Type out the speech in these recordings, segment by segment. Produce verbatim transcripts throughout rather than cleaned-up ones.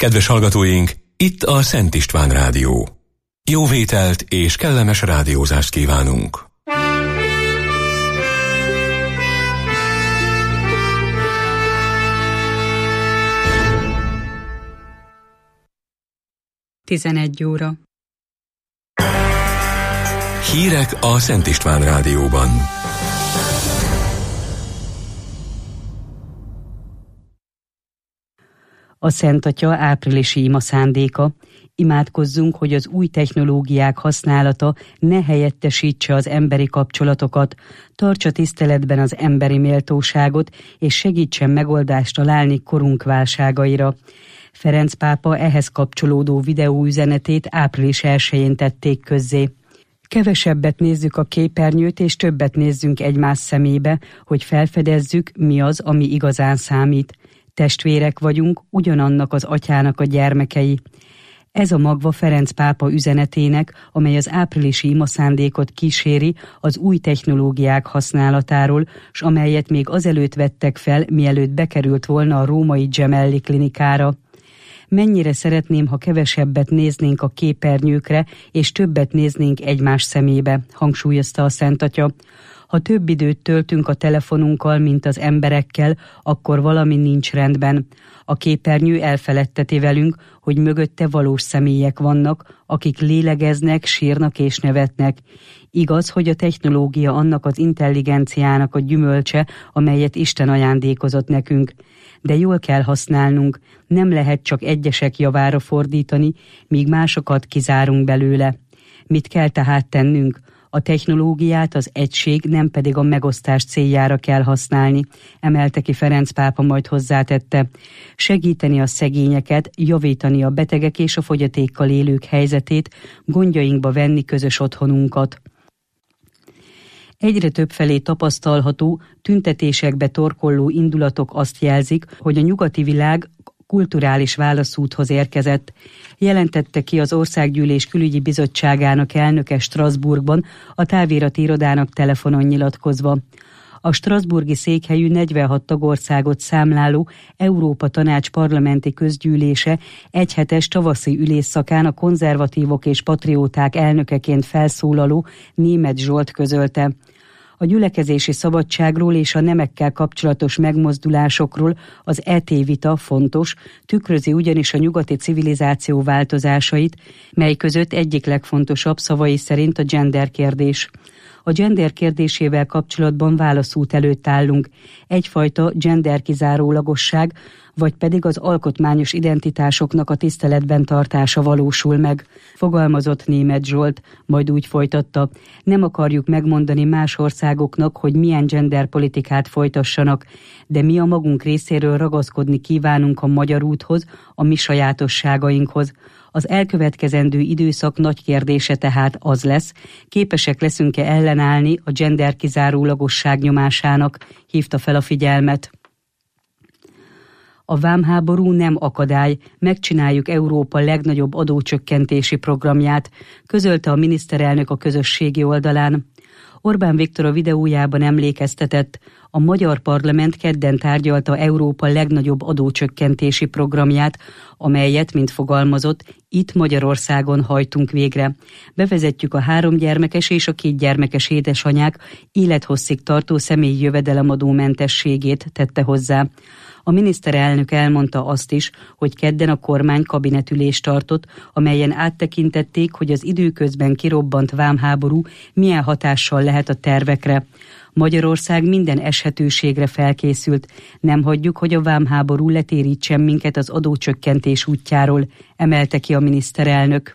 Kedves hallgatóink, itt a Szent István Rádió. Jó vételt és kellemes rádiózást kívánunk! tizenegy óra. Hírek a Szent István Rádióban. A Szent Atya áprilisi ima szándéka: imádkozzunk, hogy az új technológiák használata ne helyettesítse az emberi kapcsolatokat, tartsa tiszteletben az emberi méltóságot, és segítsen megoldást találni korunk válságaira. Ferenc pápa ehhez kapcsolódó videóüzenetét április elsején tették közzé. Kevesebbet nézzük a képernyőt, és többet nézzünk egymás szemébe, hogy felfedezzük, mi az, ami igazán számít. Testvérek vagyunk, ugyanannak az atyának a gyermekei. Ez a magva Ferenc pápa üzenetének, amely az áprilisi imaszándékot kíséri az új technológiák használatáról, s amelyet még azelőtt vettek fel, mielőtt bekerült volna a római Gemelli klinikára. Mennyire szeretném, ha kevesebbet néznénk a képernyőkre, és többet néznénk egymás szemébe, hangsúlyozta a Szent Atya. Ha több időt töltünk a telefonunkkal, mint az emberekkel, akkor valami nincs rendben. A képernyő elfeledteti velünk, hogy mögötte valós személyek vannak, akik lélegeznek, sírnak és nevetnek. Igaz, hogy a technológia annak az intelligenciának a gyümölcse, amelyet Isten ajándékozott nekünk. De jól kell használnunk, nem lehet csak egyesek javára fordítani, míg másokat kizárunk belőle. Mit kell tehát tennünk? A technológiát az egység, nem pedig a megosztás céljára kell használni, emelte ki Ferenc pápa, majd hozzátette. Segíteni a szegényeket, javítani a betegek és a fogyatékkal élők helyzetét, gondjainkba venni közös otthonunkat. Egyre többfelé tapasztalható, tüntetésekbe torkolló indulatok azt jelzik, hogy a nyugati világ kulturális válaszúthoz érkezett. Jelentette ki az Országgyűlés Külügyi Bizottságának elnöke Strasbourgban, a távirati irodának telefonon nyilatkozva. A strasbourgi székhelyű negyvenhat tagországot számláló Európa Tanács parlamenti közgyűlése egyhetes tavaszi ülésszakán a konzervatívok és patrióták elnökeként felszólaló Németh Zsolt közölte. A gyülekezési szabadságról és a nemekkel kapcsolatos megmozdulásokról az é té vita fontos, tükrözi ugyanis a nyugati civilizáció változásait, mely között egyik legfontosabb szavai szerint a gender kérdés. A gender kérdésével kapcsolatban válaszút előtt állunk. Egyfajta gender kizárólagosság, vagy pedig az alkotmányos identitásoknak a tiszteletben tartása valósul meg, fogalmazott Németh Zsolt, majd úgy folytatta: nem akarjuk megmondani más országoknak, hogy milyen genderpolitikát folytassanak, de mi a magunk részéről ragaszkodni kívánunk a magyar úthoz, a mi sajátosságainkhoz. Az elkövetkezendő időszak nagy kérdése tehát az lesz, képesek leszünk-e ellenállni a gender kizárólagosság nyomásának, hívta fel a figyelmet. A vámháború nem akadály, megcsináljuk Európa legnagyobb adócsökkentési programját, közölte a miniszterelnök a közösségi oldalán. Orbán Viktor a videójában emlékeztetett, a magyar parlament kedden tárgyalta Európa legnagyobb adócsökkentési programját, amelyet, mint fogalmazott, itt Magyarországon hajtunk végre. Bevezetjük a háromgyermekes és a kétgyermekes édesanyák élethosszig tartó személyi jövedelemadómentességét, tette hozzá. A miniszterelnök elmondta azt is, hogy kedden a kormány kabinetülést tartott, amelyen áttekintették, hogy az időközben kirobbant vámháború milyen hatással lehet a tervekre. Magyarország minden eshetőségre felkészült. Nem hagyjuk, hogy a vámháború letérítsen minket az adócsökkentés útjáról, emelte ki a miniszterelnök.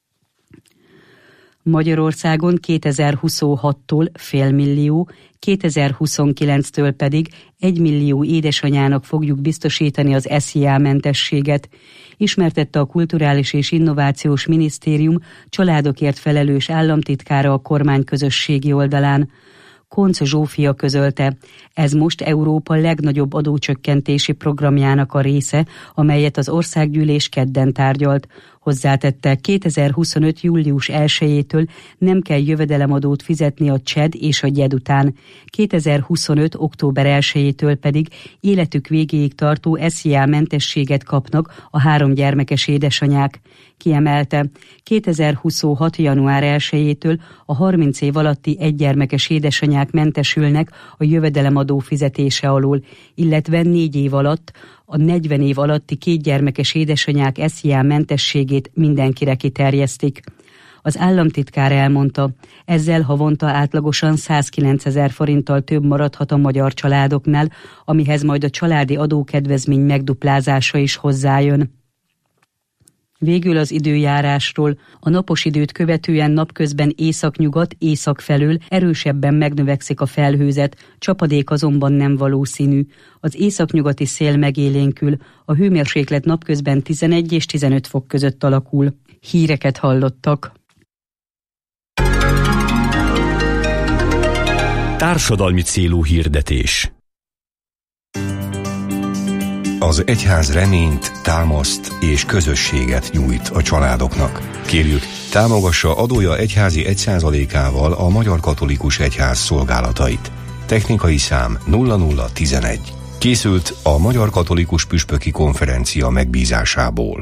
Magyarországon kétezer-huszonhattól félmillió, kétezer-huszonkilenctől pedig egymillió édesanyának fogjuk biztosítani az es zé á-mentességet, ismertette a Kulturális és Innovációs Minisztérium családokért felelős államtitkára a kormány közösségi oldalán. Koncz Zsófia közölte, ez most Európa legnagyobb adócsökkentési programjának a része, amelyet az országgyűlés kedden tárgyalt. Hozzátette, kétezer-huszonöt. július elsejétől nem kell jövedelemadót fizetni a cséd és a gyed után. kétezer-huszonöt. október elsejétől pedig életük végéig tartó es zé á mentességet kapnak a három gyermekes édesanyák. Kiemelte, kétezer-huszonhat. január elsejétől a harminc év alatti egygyermekes édesanyák mentesülnek a jövedelemadó fizetése alól, illetve négy év alatt a negyven év alatti kétgyermekes édesanyák es zé á mentességét mindenkire kiterjesztik. Az államtitkár elmondta, ezzel havonta átlagosan százkilencezer forinttal több maradhat a magyar családoknál, amihez majd a családi adókedvezmény megduplázása is hozzájön. Végül az időjárásról. A napos időt követően napközben északnyugat, észak felől erősebben megnövekszik a felhőzet, csapadék azonban nem valószínű. Az északnyugati szél megélénkül, a hőmérséklet napközben tizenegy és tizenöt fok között alakul. Híreket hallottak. Társadalmi célú hirdetés. Az egyház reményt, támaszt és közösséget nyújt a családoknak. Kérjük, támogassa adója egyházi egy százalékával a Magyar Katolikus Egyház szolgálatait. Technikai szám nulla nulla tizenegy. Készült a Magyar Katolikus Püspöki Konferencia megbízásából.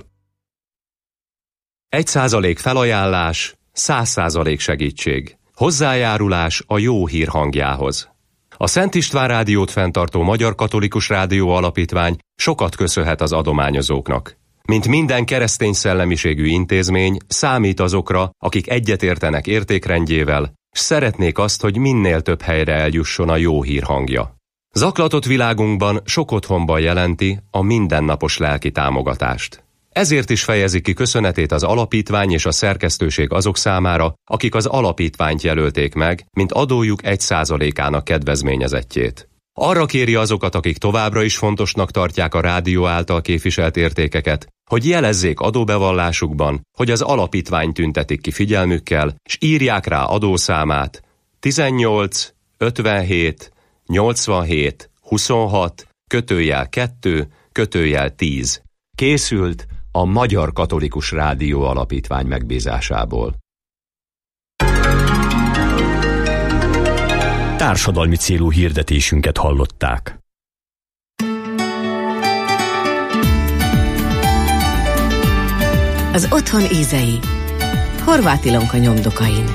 Egy százalék felajánlás, száz százalék segítség. Hozzájárulás a jó hír hangjához. A Szent István Rádiót fenntartó Magyar Katolikus Rádió Alapítvány sokat köszönhet az adományozóknak. Mint minden keresztény szellemiségű intézmény, számít azokra, akik egyetértenek értékrendjével, s szeretnék azt, hogy minél több helyre eljusson a jó hír hangja. Zaklatott világunkban sok otthonban jelenti a mindennapos lelki támogatást. Ezért is fejezi ki köszönetét az alapítvány és a szerkesztőség azok számára, akik az alapítványt jelölték meg, mint adójuk egy százalékának kedvezményezettjét. Arra kéri azokat, akik továbbra is fontosnak tartják a rádió által képviselt értékeket, hogy jelezzék adóbevallásukban, hogy az alapítvány tüntetik ki figyelmükkel, s írják rá adószámát tizennyolc ötvenhét nyolcvanhét huszonhat kötőjel kettő kötőjel tíz. Készült a Magyar Katolikus Rádió Alapítvány megbízásából. Társadalmi célú hirdetésünket hallották. Az otthon ízei. Horváth Ilonka nyomdokain.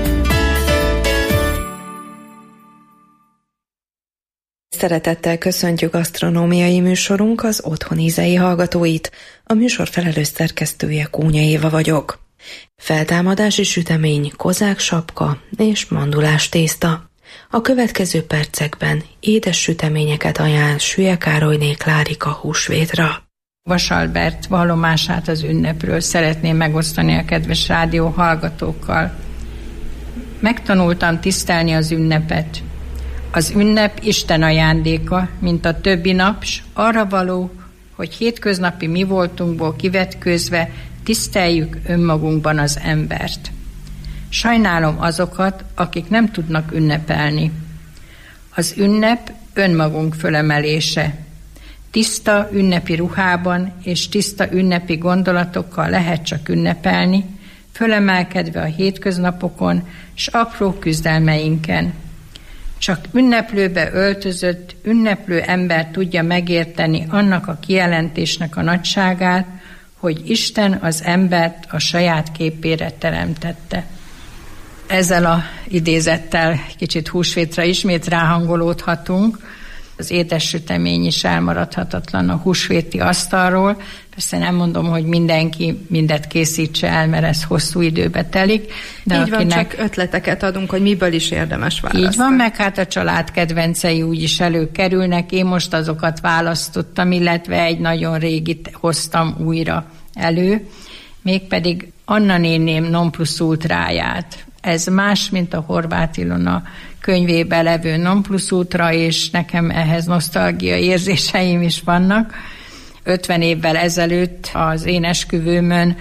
Szeretettel köszöntjük gasztronómiai műsorunk az otthon ízei hallgatóit. A műsor felelős szerkesztője Kónya Éva vagyok. Feltámadási sütemény, kozák sapka és mandulás tészta. A következő percekben édes süteményeket ajánl Sülye Károlyné Klárika húsvétra. Vasalbert vallomását az ünnepről szeretném megosztani a kedves rádió hallgatókkal. Megtanultam tisztelni az ünnepet. Az ünnep Isten ajándéka, mint a többi nap, s arra való, hogy hétköznapi mi voltunkból kivetkőzve tiszteljük önmagunkban az embert. Sajnálom azokat, akik nem tudnak ünnepelni. Az ünnep önmagunk fölemelése. Tiszta ünnepi ruhában és tiszta ünnepi gondolatokkal lehet csak ünnepelni, fölemelkedve a hétköznapokon s apró küzdelmeinken. Csak ünneplőbe öltözött, ünneplő ember tudja megérteni annak a kijelentésnek a nagyságát, hogy Isten az embert a saját képére teremtette. Ezzel a idézettel kicsit húsvétra ismét ráhangolódhatunk. Az édes sütemény is elmaradhatatlan a húsvéti asztalról. Persze nem mondom, hogy mindenki mindet készítse el, mert ez hosszú időbe telik. De így akinek... van, csak ötleteket adunk, hogy miből is érdemes választani. Így van, meg hát a család kedvencei úgyis előkerülnek. Én most azokat választottam, illetve egy nagyon régit hoztam újra elő. Mégpedig Anna néném non plus ultráját. Ez más, mint a Horváth Ilona könyvébe levő non plus ultra, és nekem ehhez nosztalgia érzéseim is vannak. ötven évvel ezelőtt az én esküvőmön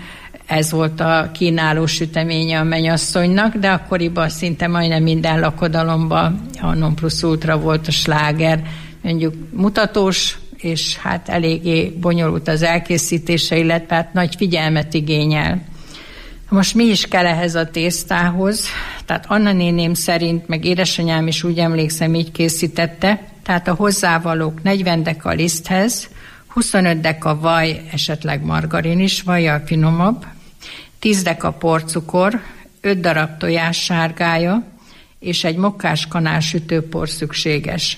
ez volt a kínáló süteménye a mennyasszonynak, de akkoriban szinte majdnem minden lakodalomban a non plus ultra volt a sláger, mondjuk mutatós, és hát eléggé bonyolult az elkészítése, illetve hát nagy figyelmet igényel. Most mi is kell ehhez a tésztához? Tehát Anna néném szerint, meg édesanyám is úgy emlékszem, így készítette, tehát a hozzávalók negyven deka liszthez, huszonöt deka vaj, esetleg margarin is, vajjal finomabb, tíz deka porcukor, öt darab tojás sárgája, és egy mokkáskanál sütőpor szükséges.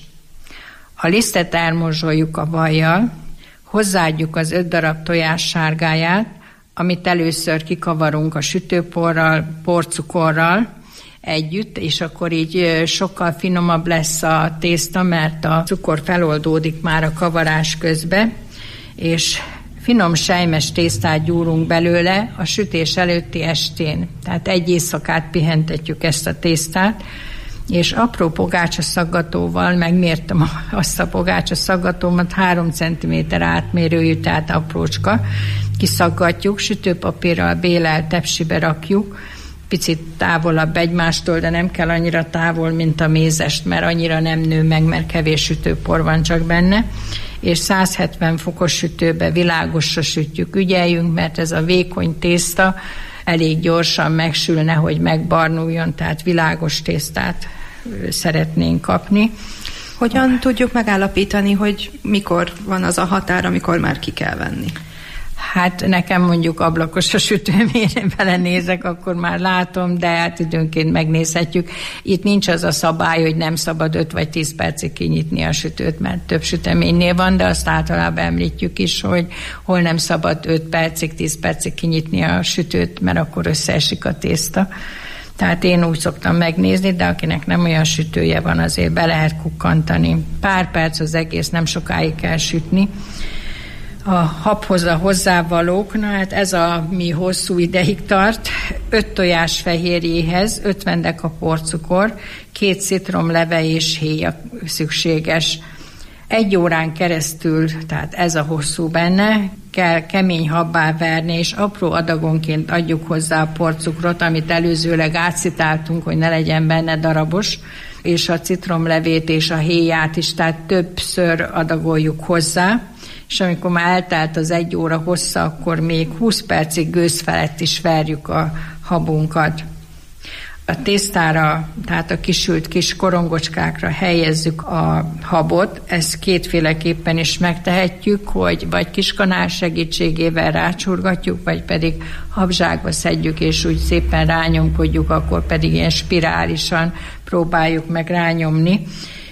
A lisztet elmorzsoljuk a vajjal, hozzáadjuk az öt darab tojás sárgáját, amit először kikavarunk a sütőporral, porcukorral együtt, és akkor így sokkal finomabb lesz a tészta, mert a cukor feloldódik már a kavarás közben, és finom sejmes tésztát gyúrunk belőle a sütés előtti estén. Tehát egy éjszakát pihentetjük ezt a tésztát, és apró pogácsaszaggatóval megmértem azt a pogácsaszaggatómat, három centiméter átmérőjű, tehát aprócska, kiszaggatjuk, sütőpapírral bélelt tepsibe rakjuk, picit távolabb egymástól, de nem kell annyira távol, mint a mézest, mert annyira nem nő meg, mert kevés sütőpor van csak benne, és száz hetven fokos sütőbe világosra sütjük, ügyeljünk, mert ez a vékony tészta elég gyorsan megsül, nehogy megbarnuljon, tehát világos tésztát szeretnénk kapni. Hogyan tudjuk megállapítani, hogy mikor van az a határ, amikor már ki kell venni? Hát nekem mondjuk ablakos a sütőmérre belenézek, akkor már látom, de hát időnként megnézhetjük. Itt nincs az a szabály, hogy nem szabad öt vagy tíz percig kinyitni a sütőt, mert több süteménynél van, de azt általában említjük is, hogy hol nem szabad öt percig, tíz percig kinyitni a sütőt, mert akkor összeesik a tészta. Tehát én úgy szoktam megnézni, de akinek nem olyan sütője van, azért be lehet kukkantani. Pár perc az egész, nem sokáig kell sütni. A habhoz a hozzávalók, na hát ez a mi hosszú ideig tart, öt tojás fehérjéhez, ötven deka porcukor, két citromleve és héja szükséges. Egy órán keresztül, tehát ez a hosszú benne, kell kemény habbá verni, és apró adagonként adjuk hozzá a porcukrot, amit előzőleg átszitáltunk, hogy ne legyen benne darabos, és a citromlevét és a héját is, tehát többször adagoljuk hozzá, és amikor már eltelt az egy óra hossza, akkor még húsz percig gőz felett is verjük a habunkat. A tésztára, tehát a kisült kis korongocskákra helyezzük a habot, ezt kétféleképpen is megtehetjük, hogy vagy kiskanál segítségével rácsurgatjuk, vagy pedig habzsákba szedjük, és úgy szépen rányomkodjuk, akkor pedig ilyen spirálisan próbáljuk meg rányomni.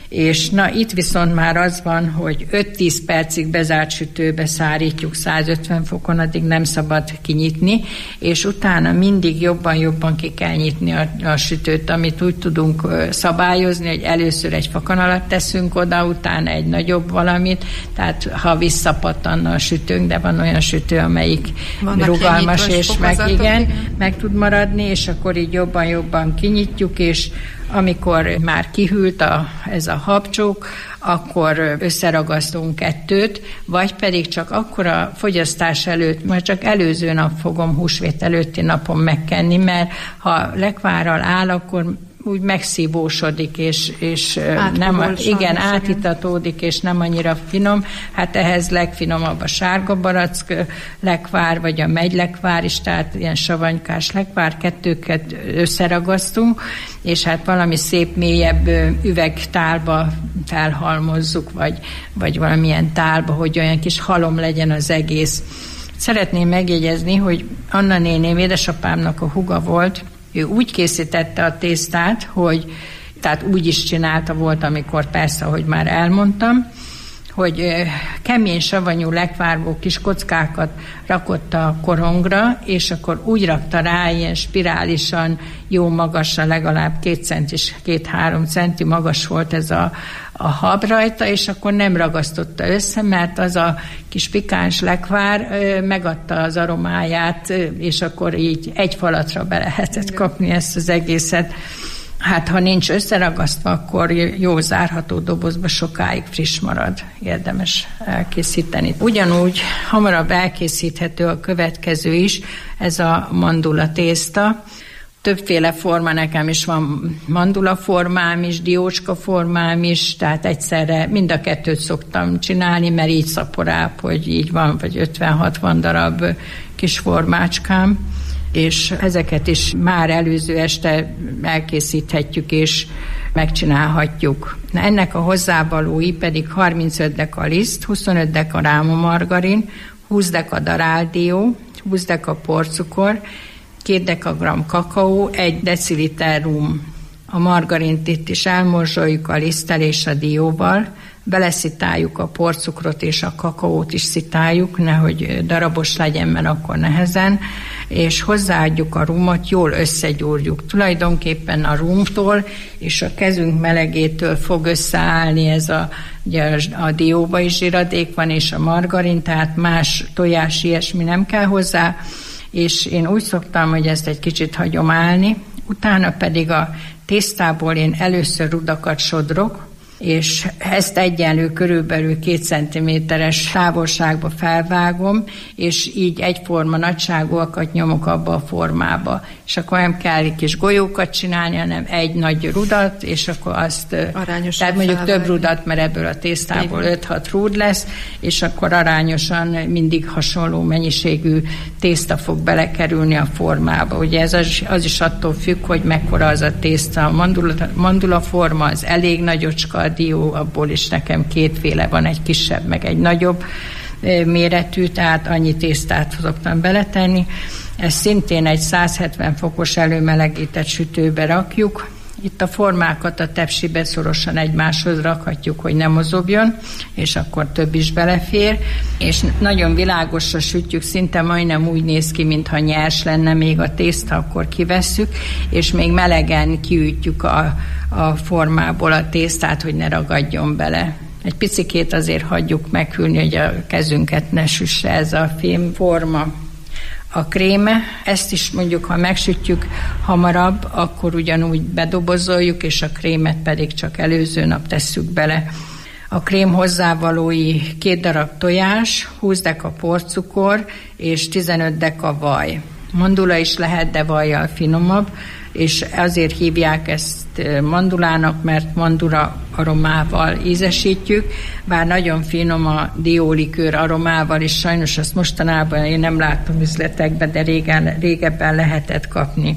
És na itt viszont már az van, hogy öt-tíz percig bezárt sütőbe szárítjuk százötven fokon, addig nem szabad kinyitni, és utána mindig jobban-jobban ki kell nyitni a, a sütőt, amit úgy tudunk szabályozni, hogy először egy fakanalat teszünk oda, utána egy nagyobb valamit, tehát ha visszapattanna a sütőnk, de van olyan sütő, amelyik vannak rugalmas, és meg, igen, meg tud maradni, és akkor így jobban-jobban kinyitjuk, és amikor már kihűlt a, ez a habcsók, akkor összeragasztunk kettőt, vagy pedig csak akkor a fogyasztás előtt, majd csak előző nap fogom húsvét előtti napon megkenni, mert ha lekvárral áll, akkor úgy megszívósodik, és, és nem, igen, átitatódik, és nem annyira finom. Hát ehhez legfinomabb a sárga barack lekvár, vagy a megylekvár is, tehát ilyen savanykás lekvár, kettőket összeragasztunk, és hát valami szép mélyebb üvegtálba felhalmozzuk, vagy, vagy valamilyen tálba, hogy olyan kis halom legyen az egész. Szeretném megjegyezni, hogy Anna néném édesapámnak a húga volt, ő úgy készítette a tésztát, hogy, tehát úgy is csinálta volt, amikor persze, ahogy már elmondtam, hogy kemény savanyú lekvárból kis kockákat rakott a korongra, és akkor úgy rakta rá ilyen spirálisan, jó magasra, legalább két centis, két-három centi magas volt ez a, a hab rajta, és akkor nem ragasztotta össze, mert az a kis pikáns lekvár megadta az aromáját, és akkor így egy falatra be lehetett kapni ezt az egészet. Hát, ha nincs összeragasztva, akkor jó zárható dobozba sokáig friss marad, érdemes elkészíteni. Ugyanúgy hamarabb elkészíthető a következő is, ez a mandula tészta. Többféle forma, nekem is van mandula formám is, diócska formám is, tehát egyszerre mind a kettőt szoktam csinálni, mert így szaporább, hogy így van, vagy ötven-hatvan darab kis formácskám, és ezeket is már előző este elkészíthetjük és megcsinálhatjuk. Ennek a hozzávalói pedig harmincöt deka liszt, huszonöt deka rámamargarin, húsz deka daráldió, húsz deka porcukor, két dekagramm kakaó, egy deciliter rum. A margarint itt is elmorzsoljuk a liszttel és a dióval, beleszitáljuk a porcukrot és a kakaót is szitáljuk, nehogy darabos legyen, mert akkor nehezen, és hozzáadjuk a rumot, jól összegyúrjuk. Tulajdonképpen a rumtól és a kezünk melegétől fog összeállni ez a, ugye a dióba is zsiradék van, és a margarin, tehát más tojás, ilyesmi nem kell hozzá, és én úgy szoktam, hogy ezt egy kicsit hagyom állni, utána pedig a tésztából én először rudakat sodrok, és ezt egyenlő körülbelül két centiméteres távolságba felvágom, és így egyforma nagyságúakat nyomok abba a formába. És akkor nem kell egy kis golyókat csinálni, hanem egy nagy rudat, és akkor azt... Arányosan tehát mondjuk felvágni. Több rudat, mert ebből a tésztából öt-hat rúd lesz, és akkor arányosan mindig hasonló mennyiségű tészta fog belekerülni a formába. Ugye ez az, az is attól függ, hogy mekkora az a tészta. A mandula, mandula forma az elég nagyocska, dió, abból is nekem kétféle van, egy kisebb, meg egy nagyobb méretű, tehát annyi tésztát szoktam beletenni. Ezt szintén egy száz hetven fokos előmelegített sütőbe rakjuk. Itt a formákat a tepsibe szorosan egymáshoz rakhatjuk, hogy ne mozogjon, és akkor több is belefér, és nagyon világosra sütjük, szinte majdnem úgy néz ki, mintha nyers lenne még a tészta, akkor kivesszük, és még melegen kiütjük a, a formából a tésztát, hogy ne ragadjon bele. Egy picikét azért hagyjuk meghűlni, hogy a kezünket ne süsse ez a fém forma. A kréme, ezt is mondjuk, ha megsütjük hamarabb, akkor ugyanúgy bedobozoljuk, és a krémet pedig csak előző nap tesszük bele. A krém hozzávalói két darab tojás, húsz deka porcukor és tizenöt deka vaj. Mandula is lehet, de vajjal finomabb, és azért hívják ezt mandulának, mert mandula aromával ízesítjük, bár nagyon finom a diólikőr aromával, és sajnos azt mostanában én nem látom üzletekben, de régen, régebben lehetett kapni.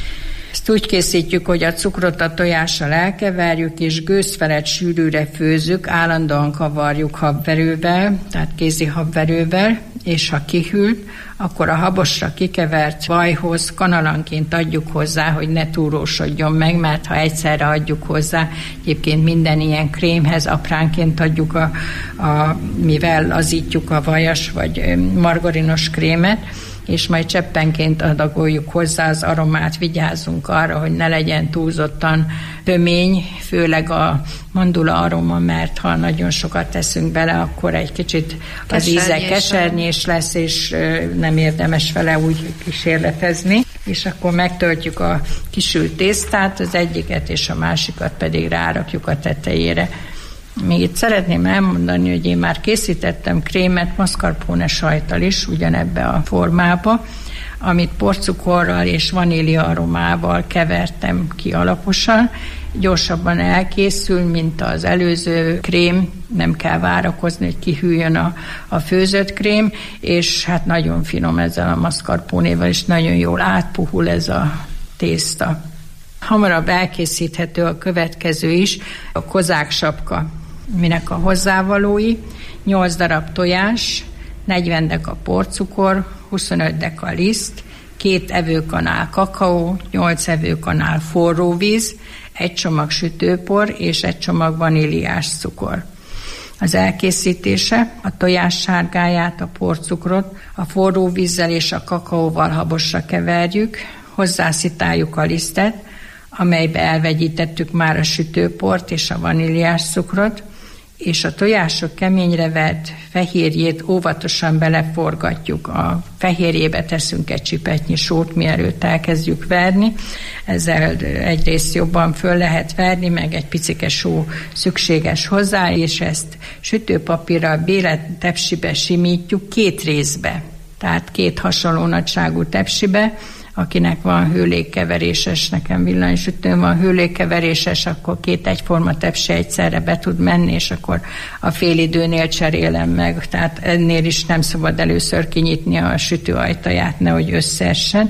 Ezt úgy készítjük, hogy a cukrot a tojással elkeverjük, és gőz felett sűrűre főzzük, állandóan kavarjuk habverővel, tehát kézi habverővel, és ha kihűlt, akkor a habosra kikevert vajhoz kanalanként adjuk hozzá, hogy ne túrósodjon meg, mert ha egyszerre adjuk hozzá, egyébként minden ilyen krémhez apránként adjuk, a, a, mivel lazítjuk a vajas vagy margarinos krémet, és majd cseppenként adagoljuk hozzá az aromát, vigyázzunk arra, hogy ne legyen túlzottan tömény, főleg a mandula aroma, mert ha nagyon sokat teszünk bele, akkor egy kicsit az íze kesernyés lesz, és nem érdemes vele úgy kísérletezni. És akkor megtöltjük a kisült tésztát, az egyiket és a másikat pedig rárakjuk a tetejére. Még itt szeretném elmondani, hogy én már készítettem krémet mascarpone sajttal is, ugyanebbe a formába, amit porcukorral és vanília aromával kevertem ki alaposan. Gyorsabban elkészül, mint az előző krém, nem kell várakozni, hogy kihűljön a, a főzött krém, és hát nagyon finom ezzel a mascarponéval, és nagyon jól átpuhul ez a tészta. Hamarabb elkészíthető a következő is, a kozák sapka, minek a hozzávalói, nyolc darab tojás, negyven deka porcukor, huszonöt deka liszt, két evőkanál kakaó, nyolc evőkanál forró víz, egy csomag sütőpor és egy csomag vaníliás cukor. Az elkészítése: a tojás sárgáját, a porcukrot a forró vízzel és a kakaóval habosra keverjük, hozzászitáljuk a lisztet, amelybe elvegyítettük már a sütőport és a vaníliás cukrot, és a tojások keményre vert fehérjét óvatosan beleforgatjuk. A fehérjébe teszünk egy csipetnyi sót, mielőtt elkezdjük verni. Ezzel egyrészt jobban föl lehet verni, meg egy picike só szükséges hozzá, és ezt sütőpapírral bélet tepsibe simítjuk két részbe. Tehát két hasonló nagyságú tepsibe. Akinek van hőlégkeveréses, nekem villanysütőm van hőlégkeveréses, akkor két egyforma tepsi egyszerre be tud menni, és akkor a félidőnél cserélem meg. Tehát ennél is nem szabad először kinyitni a sütő ajtaját, nehogy összeessen.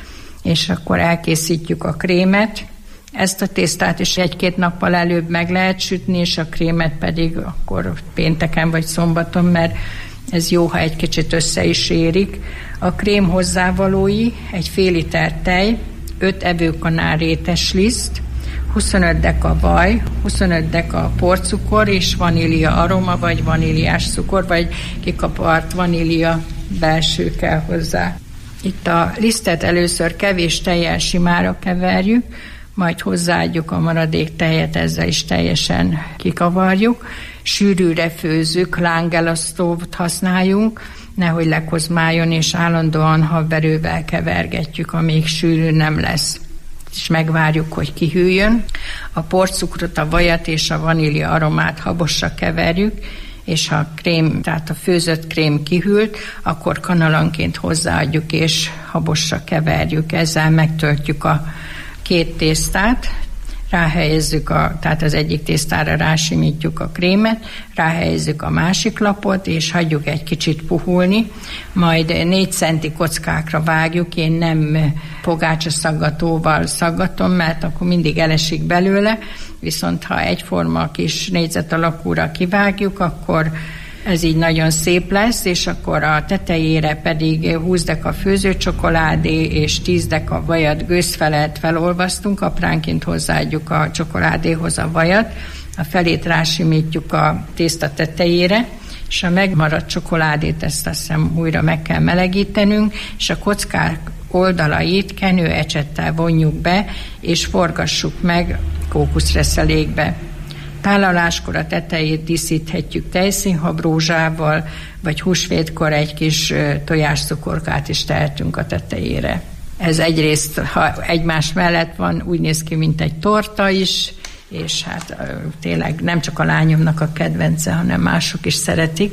És akkor elkészítjük a krémet. Ezt a tésztát is egy-két nappal előbb meg lehet sütni, és a krémet pedig akkor pénteken vagy szombaton, mert ez jó, ha egy kicsit össze is érik. A krém hozzávalói: egy fél liter tej, öt evőkanál rétesliszt, huszonöt deka vaj, huszonöt deka porcukor és vanília aroma, vagy vaníliás cukor, vagy kikapart vanília belső kell hozzá. Itt a lisztet először kevés tejjel simára keverjük, majd hozzáadjuk a maradék tejet, ezzel is teljesen kikavarjuk. Sűrűre főzzük, lángelasztót használjunk, nehogy lekozmáljon, és állandóan habverővel kevergetjük, amíg sűrű nem lesz. És megvárjuk, hogy kihűljön. A porcukrot, a vajat és a vanília aromát habosra keverjük, és ha a krém, tehát a főzött krém kihűlt, akkor kanalanként hozzáadjuk, és habosra keverjük. Ezzel megtöltjük a két tésztát, ráhelyezzük, a, tehát az egyik tésztára rásimítjuk a krémet, ráhelyezzük a másik lapot, és hagyjuk egy kicsit puhulni, majd négy centi kockákra vágjuk, én nem pogácsaszaggatóval szaggatom, mert akkor mindig elesik belőle, viszont ha egyforma kis négyzet alakúra kivágjuk, akkor ez így nagyon szép lesz, és akkor a tetejére pedig húsz deka főzőcsokoládé és tíz deka vajat gőzfelet felolvasztunk, apránként hozzáadjuk a csokoládéhoz a vajat, a felét rásimítjuk a tészta tetejére, és a megmaradt csokoládét ezt azt hiszem újra meg kell melegítenünk, és a kockák oldalait kenőecsettel vonjuk be, és forgassuk meg kókuszreszelékbe. Tálaláskor a tetejét díszíthetjük tejszínhab rózsával, vagy húsvétkor egy kis tojáscukorkát is tehetünk a tetejére. Ez egyrészt, ha egymás mellett van, úgy néz ki, mint egy torta is, és hát tényleg nem csak a lányomnak a kedvence, hanem mások is szeretik.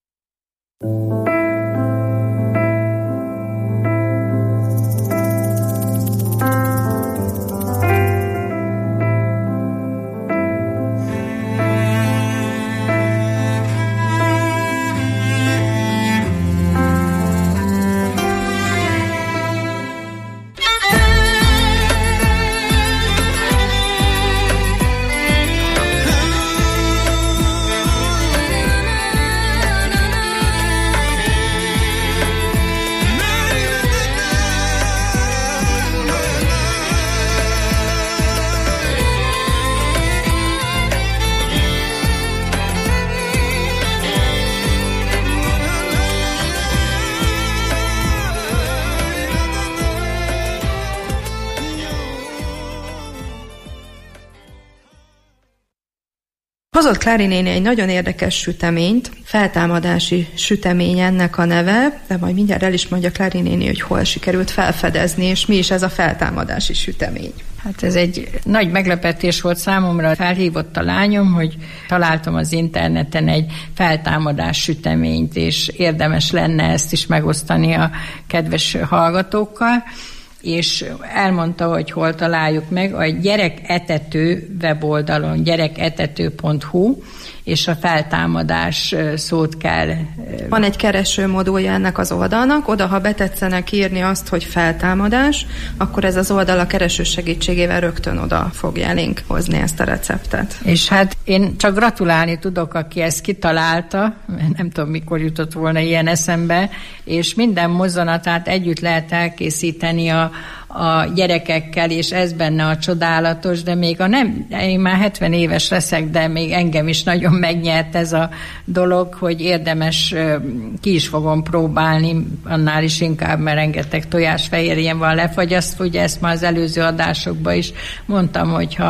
Hozott Klári néni egy nagyon érdekes süteményt, feltámadási sütemény ennek a neve, de majd mindjárt el is mondja Klári néni, hogy hol sikerült felfedezni, és mi is ez a feltámadási sütemény. Hát ez egy nagy meglepetés volt számomra. Felhívott a lányom, hogy találtam az interneten egy feltámadás süteményt, és érdemes lenne ezt is megosztani a kedves hallgatókkal, és elmondta, hogy hol találjuk meg, a gyereketető weboldalon, gyereketető pont hu, és a feltámadás szót kell... Van egy kereső modulja ennek az oldalnak, oda, ha betetszenek írni azt, hogy feltámadás, akkor ez az oldal a kereső segítségével rögtön oda fogja elénk hozni ezt a receptet. És hát én csak gratulálni tudok, aki ezt kitalálta, nem tudom, mikor jutott volna ilyen eszembe, és minden mozzanatát együtt lehet elkészíteni a a gyerekekkel, és ez benne a csodálatos, de még a nem, én már hetven éves leszek, de még engem is nagyon megnyert ez a dolog, hogy érdemes, ki is fogom próbálni, annál is inkább, mert rengeteg tojásfehérjen van lefagyasztva, ugye ezt már az előző adásokban is mondtam, hogy ha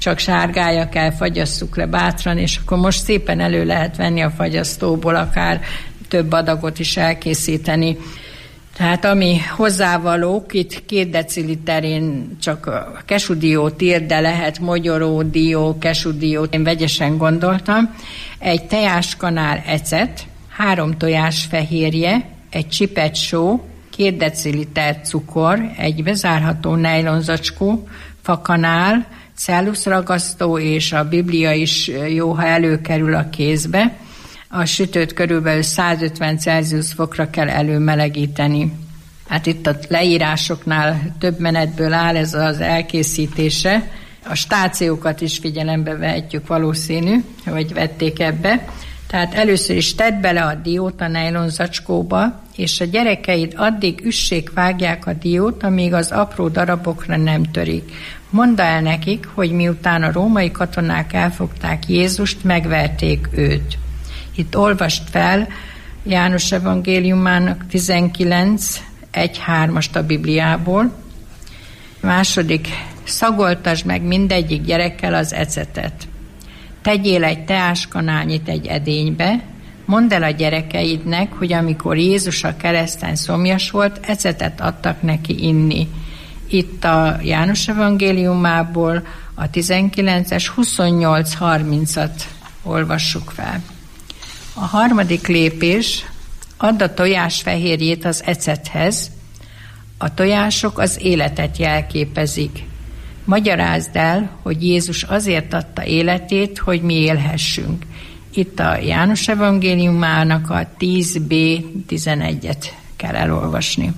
csak sárgája kell, fagyasszuk le bátran, és akkor most szépen elő lehet venni a fagyasztóból, akár több adagot is elkészíteni. Tehát ami hozzávalók, itt két deciliterén csak a kesudiót ír, de lehet mogyoró, dió, kesudió, én vegyesen gondoltam. Egy tejáskanál ecet, három tojás fehérje, egy csipet só, két deciliter cukor, egy bezárható nejlonzacskó, fakanál, celluszragasztó, és a Biblia is jó, ha előkerül a kézbe. A sütőt körülbelül százötven Celsius fokra kell előmelegíteni. Hát itt a leírásoknál több menetből áll ez az elkészítése. A stációkat is figyelembe vehetjük, valószínű, hogy vették ebbe. Tehát először is tedd bele a diót a nejlonzacskóba, és a gyerekeid addig üssék, vágják a diót, amíg az apró darabokra nem törik. Mondd el nekik, hogy miután a római katonák elfogták Jézust, megverték őt. Itt olvast fel János evangéliumának tizenkilenc egy hármast a Bibliából. Második, szagoltasd meg mindegyik gyerekkel az ecetet. Tegyél egy teáskanálnyit egy edénybe, mondd el a gyerekeidnek, hogy amikor Jézus a kereszten szomjas volt, ecetet adtak neki inni. Itt a János evangéliumából a tizenkilences huszonnyolc harmincat olvassuk fel. A harmadik lépés, add a tojás fehérjét az ecethez. A tojások az életet jelképezik. Magyarázd el, hogy Jézus azért adta életét, hogy mi élhessünk. Itt a János evangéliumának a tíz b tizenegyet kell elolvasni.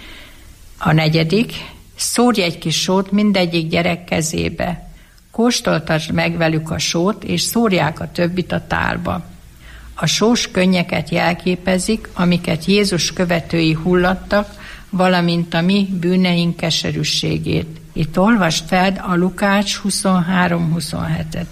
A negyedik, szórj egy kis sót mindegyik gyerek kezébe. Kóstoltasd meg velük a sót, és szórják a többit a tálba. A sós könnyeket jelképezik, amiket Jézus követői hullattak, valamint a mi bűneink keserűségét. Itt olvasd fel a Lukács huszonhárom huszonhetet.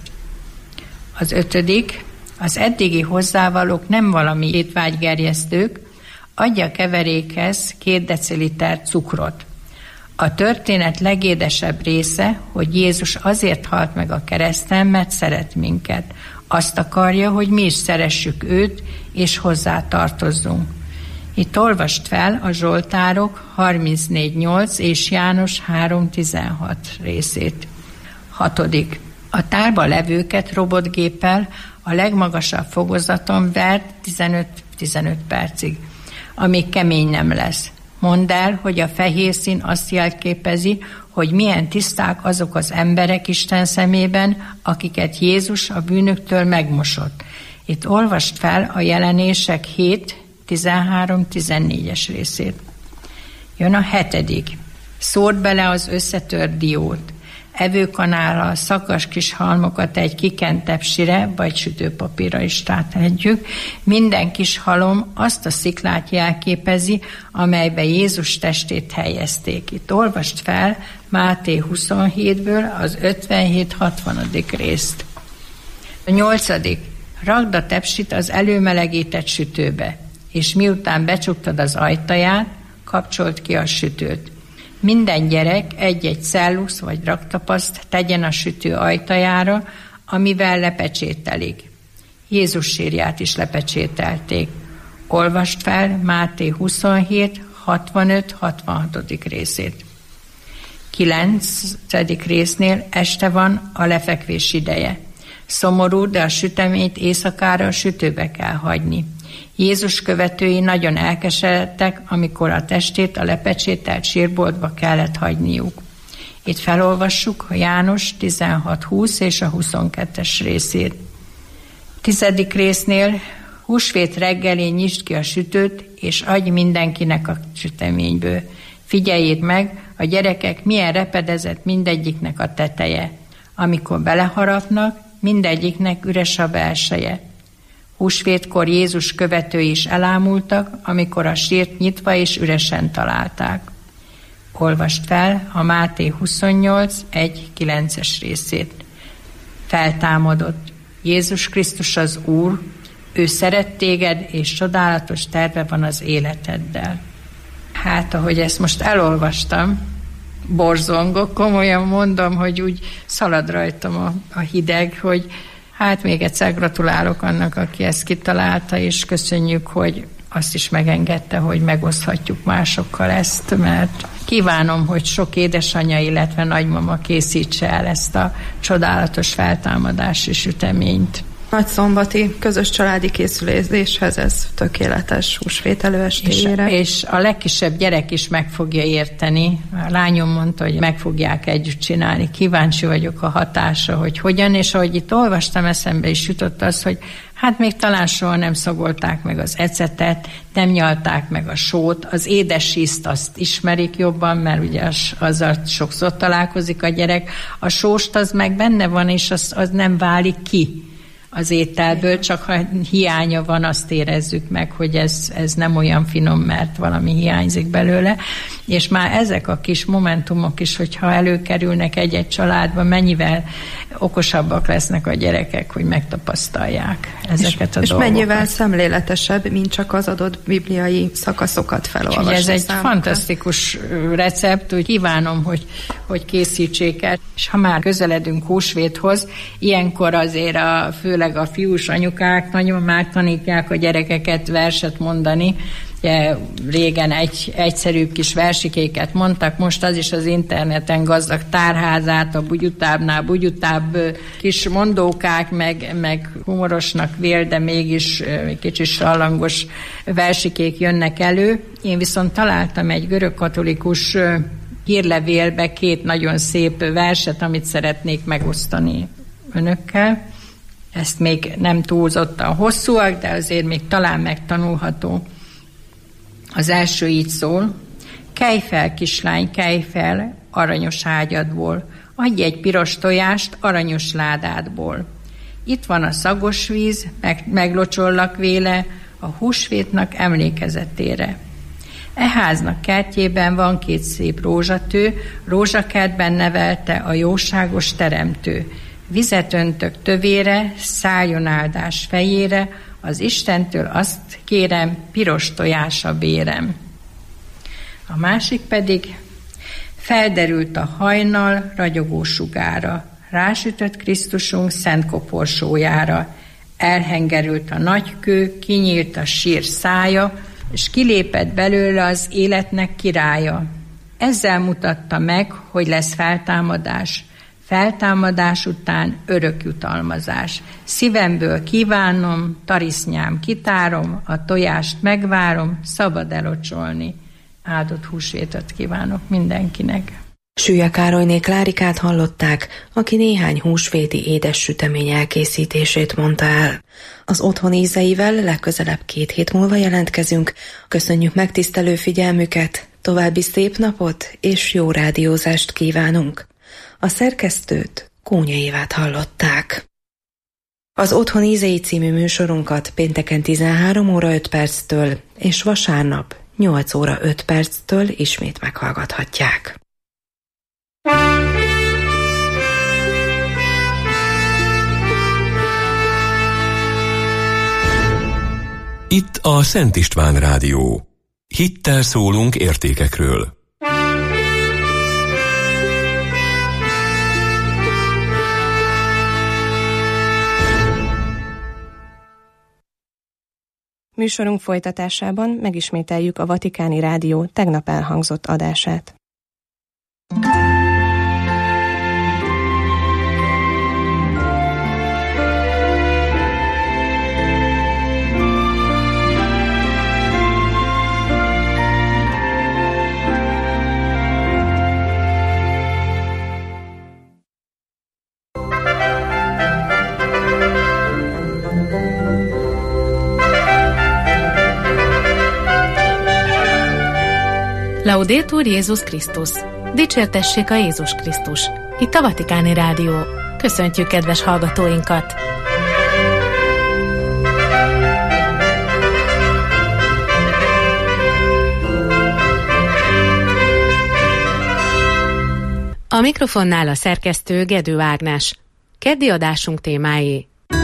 Az ötödik, az eddigi hozzávalók nem valami étvágygerjesztők, adja a keverékhez két deciliter cukrot. A történet legédesebb része, hogy Jézus azért halt meg a kereszten, mert szeret minket. Azt akarja, hogy mi is szeressük őt, és hozzá tartozzunk. Itt olvast fel a Zsoltárok harmincnégy nyolc és János három tizenhat részét. Hatodik. A tárba levőket robotgéppel a legmagasabb fokozaton vert tizenöt percig, amíg kemény nem lesz. Mondd el, hogy a fehér szín azt jelképezi, hogy milyen tiszták azok az emberek Isten szemében, akiket Jézus a bűnöktől megmosott. Itt olvast fel a Jelenések hét tizenhárom tizennégyes részét. Jön a hetedik. Szórd bele az összetört diót. Evőkanállal szakas kis halmokat egy kikent tepsire, vagy sütőpapírra is rátehetjük. Minden kis halom azt a sziklát jelképezi, amelybe Jézus testét helyezték. Itt olvast fel Máté huszonhétből az ötvenhét hatvanadik részt. A nyolcadik. Rakd a tepsit az előmelegített sütőbe, és miután becsuktad az ajtaját, kapcsold ki a sütőt. Minden gyerek egy-egy cellusz vagy raktapaszt tegyen a sütő ajtajára, amivel lepecsételik. Jézus sírját is lepecsételték. Olvast fel Máté huszonhét hatvanöt hatvanhatodik részét. Kilencedik résznél este van a lefekvés ideje. Szomorú, de a süteményt éjszakára a sütőbe kell hagyni. Jézus követői nagyon elkeseredtek, amikor a testét a lepecsételt sírboltba kellett hagyniuk. Itt felolvassuk a János tizenhat húsz és a huszonkettes részét. Tizedik résznél húsvét reggelén nyisd ki a sütőt, és adj mindenkinek a süteményből. Figyeljéd meg, a gyerekek milyen repedezett mindegyiknek a teteje. Amikor beleharapnak, mindegyiknek üres a belseje. Húsvétkor Jézus követői is elámultak, amikor a sírt nyitva és üresen találták. Olvast fel a Máté huszonnyolc egy kilences részét. Feltámadott. Jézus Krisztus az Úr, ő szeret téged, és csodálatos terve van az életeddel. Hát, ahogy ezt most elolvastam, borzongok, komolyan mondom, hogy úgy szalad rajtam a, a hideg, hogy hát még egyszer gratulálok annak, aki ezt kitalálta, és köszönjük, hogy azt is megengedte, hogy megoszthatjuk másokkal ezt, mert kívánom, hogy sok édesanyja, illetve nagymama készítse el ezt a csodálatos feltámadási süteményt. Nagyszombati közös családi készüléshez ez tökéletes húsvét előestéjére. És, és a legkisebb gyerek is meg fogja érteni. A lányom mondta, hogy meg fogják együtt csinálni. Kíváncsi vagyok a hatása, hogy hogyan, és ahogy itt olvastam, eszembe is jutott az, hogy hát még talán soha nem szagolták meg az ecetet, nem nyalták meg a sót, az édes ízt azt ismerik jobban, mert ugye az, azzal sokszor találkozik a gyerek. A sóst az meg benne van, és az, az nem válik ki az ételből, csak ha hiánya van, azt érezzük meg, hogy ez, ez nem olyan finom, mert valami hiányzik belőle. És már ezek a kis momentumok is, hogyha előkerülnek egy-egy családba, mennyivel okosabbak lesznek a gyerekek, hogy megtapasztalják ezeket a és, dolgokat. És mennyivel szemléletesebb, mint csak az adott bibliai szakaszokat felolvasni. Ez egy számukra. Fantasztikus recept, úgy kívánom, hogy, hogy készítsék el. És ha már közeledünk húsvéthoz, ilyenkor azért a, főleg a fiús anyukák nagyon már tanítják a gyerekeket verset mondani. Ugye, régen egy, egyszerűbb kis versikéket mondtak, most az is az interneten gazdag tárházát, a bugyutábbnál bugyutább kis mondókák, meg, meg humorosnak vél, de mégis kicsit sallangos versikék jönnek elő. Én viszont találtam egy görögkatolikus hírlevélbe két nagyon szép verset, amit szeretnék megosztani önökkel. Ezt még nem túlzottan hosszúak, de azért még talán megtanulható. Az első így szól: kelj fel, kislány, kelj fel aranyos ágyadból, adj egy piros tojást aranyos ládádból. Itt van a szagos víz, meg, meglocsollak véle a húsvétnak emlékezetére. E háznak kertjében van két szép rózsatő, rózsakertben nevelte a jóságos teremtő. Vizet öntök tövére, szálljon áldás fejére, az Istentől azt kérem, piros tojás a bérem. A másik pedig: felderült a hajnal ragyogó sugára, rásütött Krisztusunk szent koporsójára, elhengerült a nagykő, kinyílt a sír szája, és kilépett belőle az életnek királya. Ezzel mutatta meg, hogy lesz feltámadás. Feltámadás után örök jutalmazás. Szívemből kívánom, tarisznyám kitárom, a tojást megvárom, szabad elocsolni. Áldott húsvétot kívánok mindenkinek. Sülye Károlyné Klárikát hallották, aki néhány húsvéti édes sütemény elkészítését mondta el. Az otthon ízeivel legközelebb két hét múlva jelentkezünk. Köszönjük megtisztelő figyelmüket, további szép napot és jó rádiózást kívánunk. A szerkesztőt, Kónya Évát hallották. Az Otthon ízei című műsorunkat pénteken tizenhárom óra öt perctől és vasárnap nyolc óra öt perctől ismét meghallgathatják. Itt a Szent István Rádió. Hittel szólunk értékekről. Műsorunk folytatásában megismételjük a Vatikáni Rádió tegnap elhangzott adását. Laudetur Jézus Krisztus! Dicsértessék a Jézus Krisztus! Itt a Vatikáni Rádió. Köszöntjük kedves hallgatóinkat! A mikrofonnál a szerkesztő Gedő Ágnes. Keddi adásunk témái: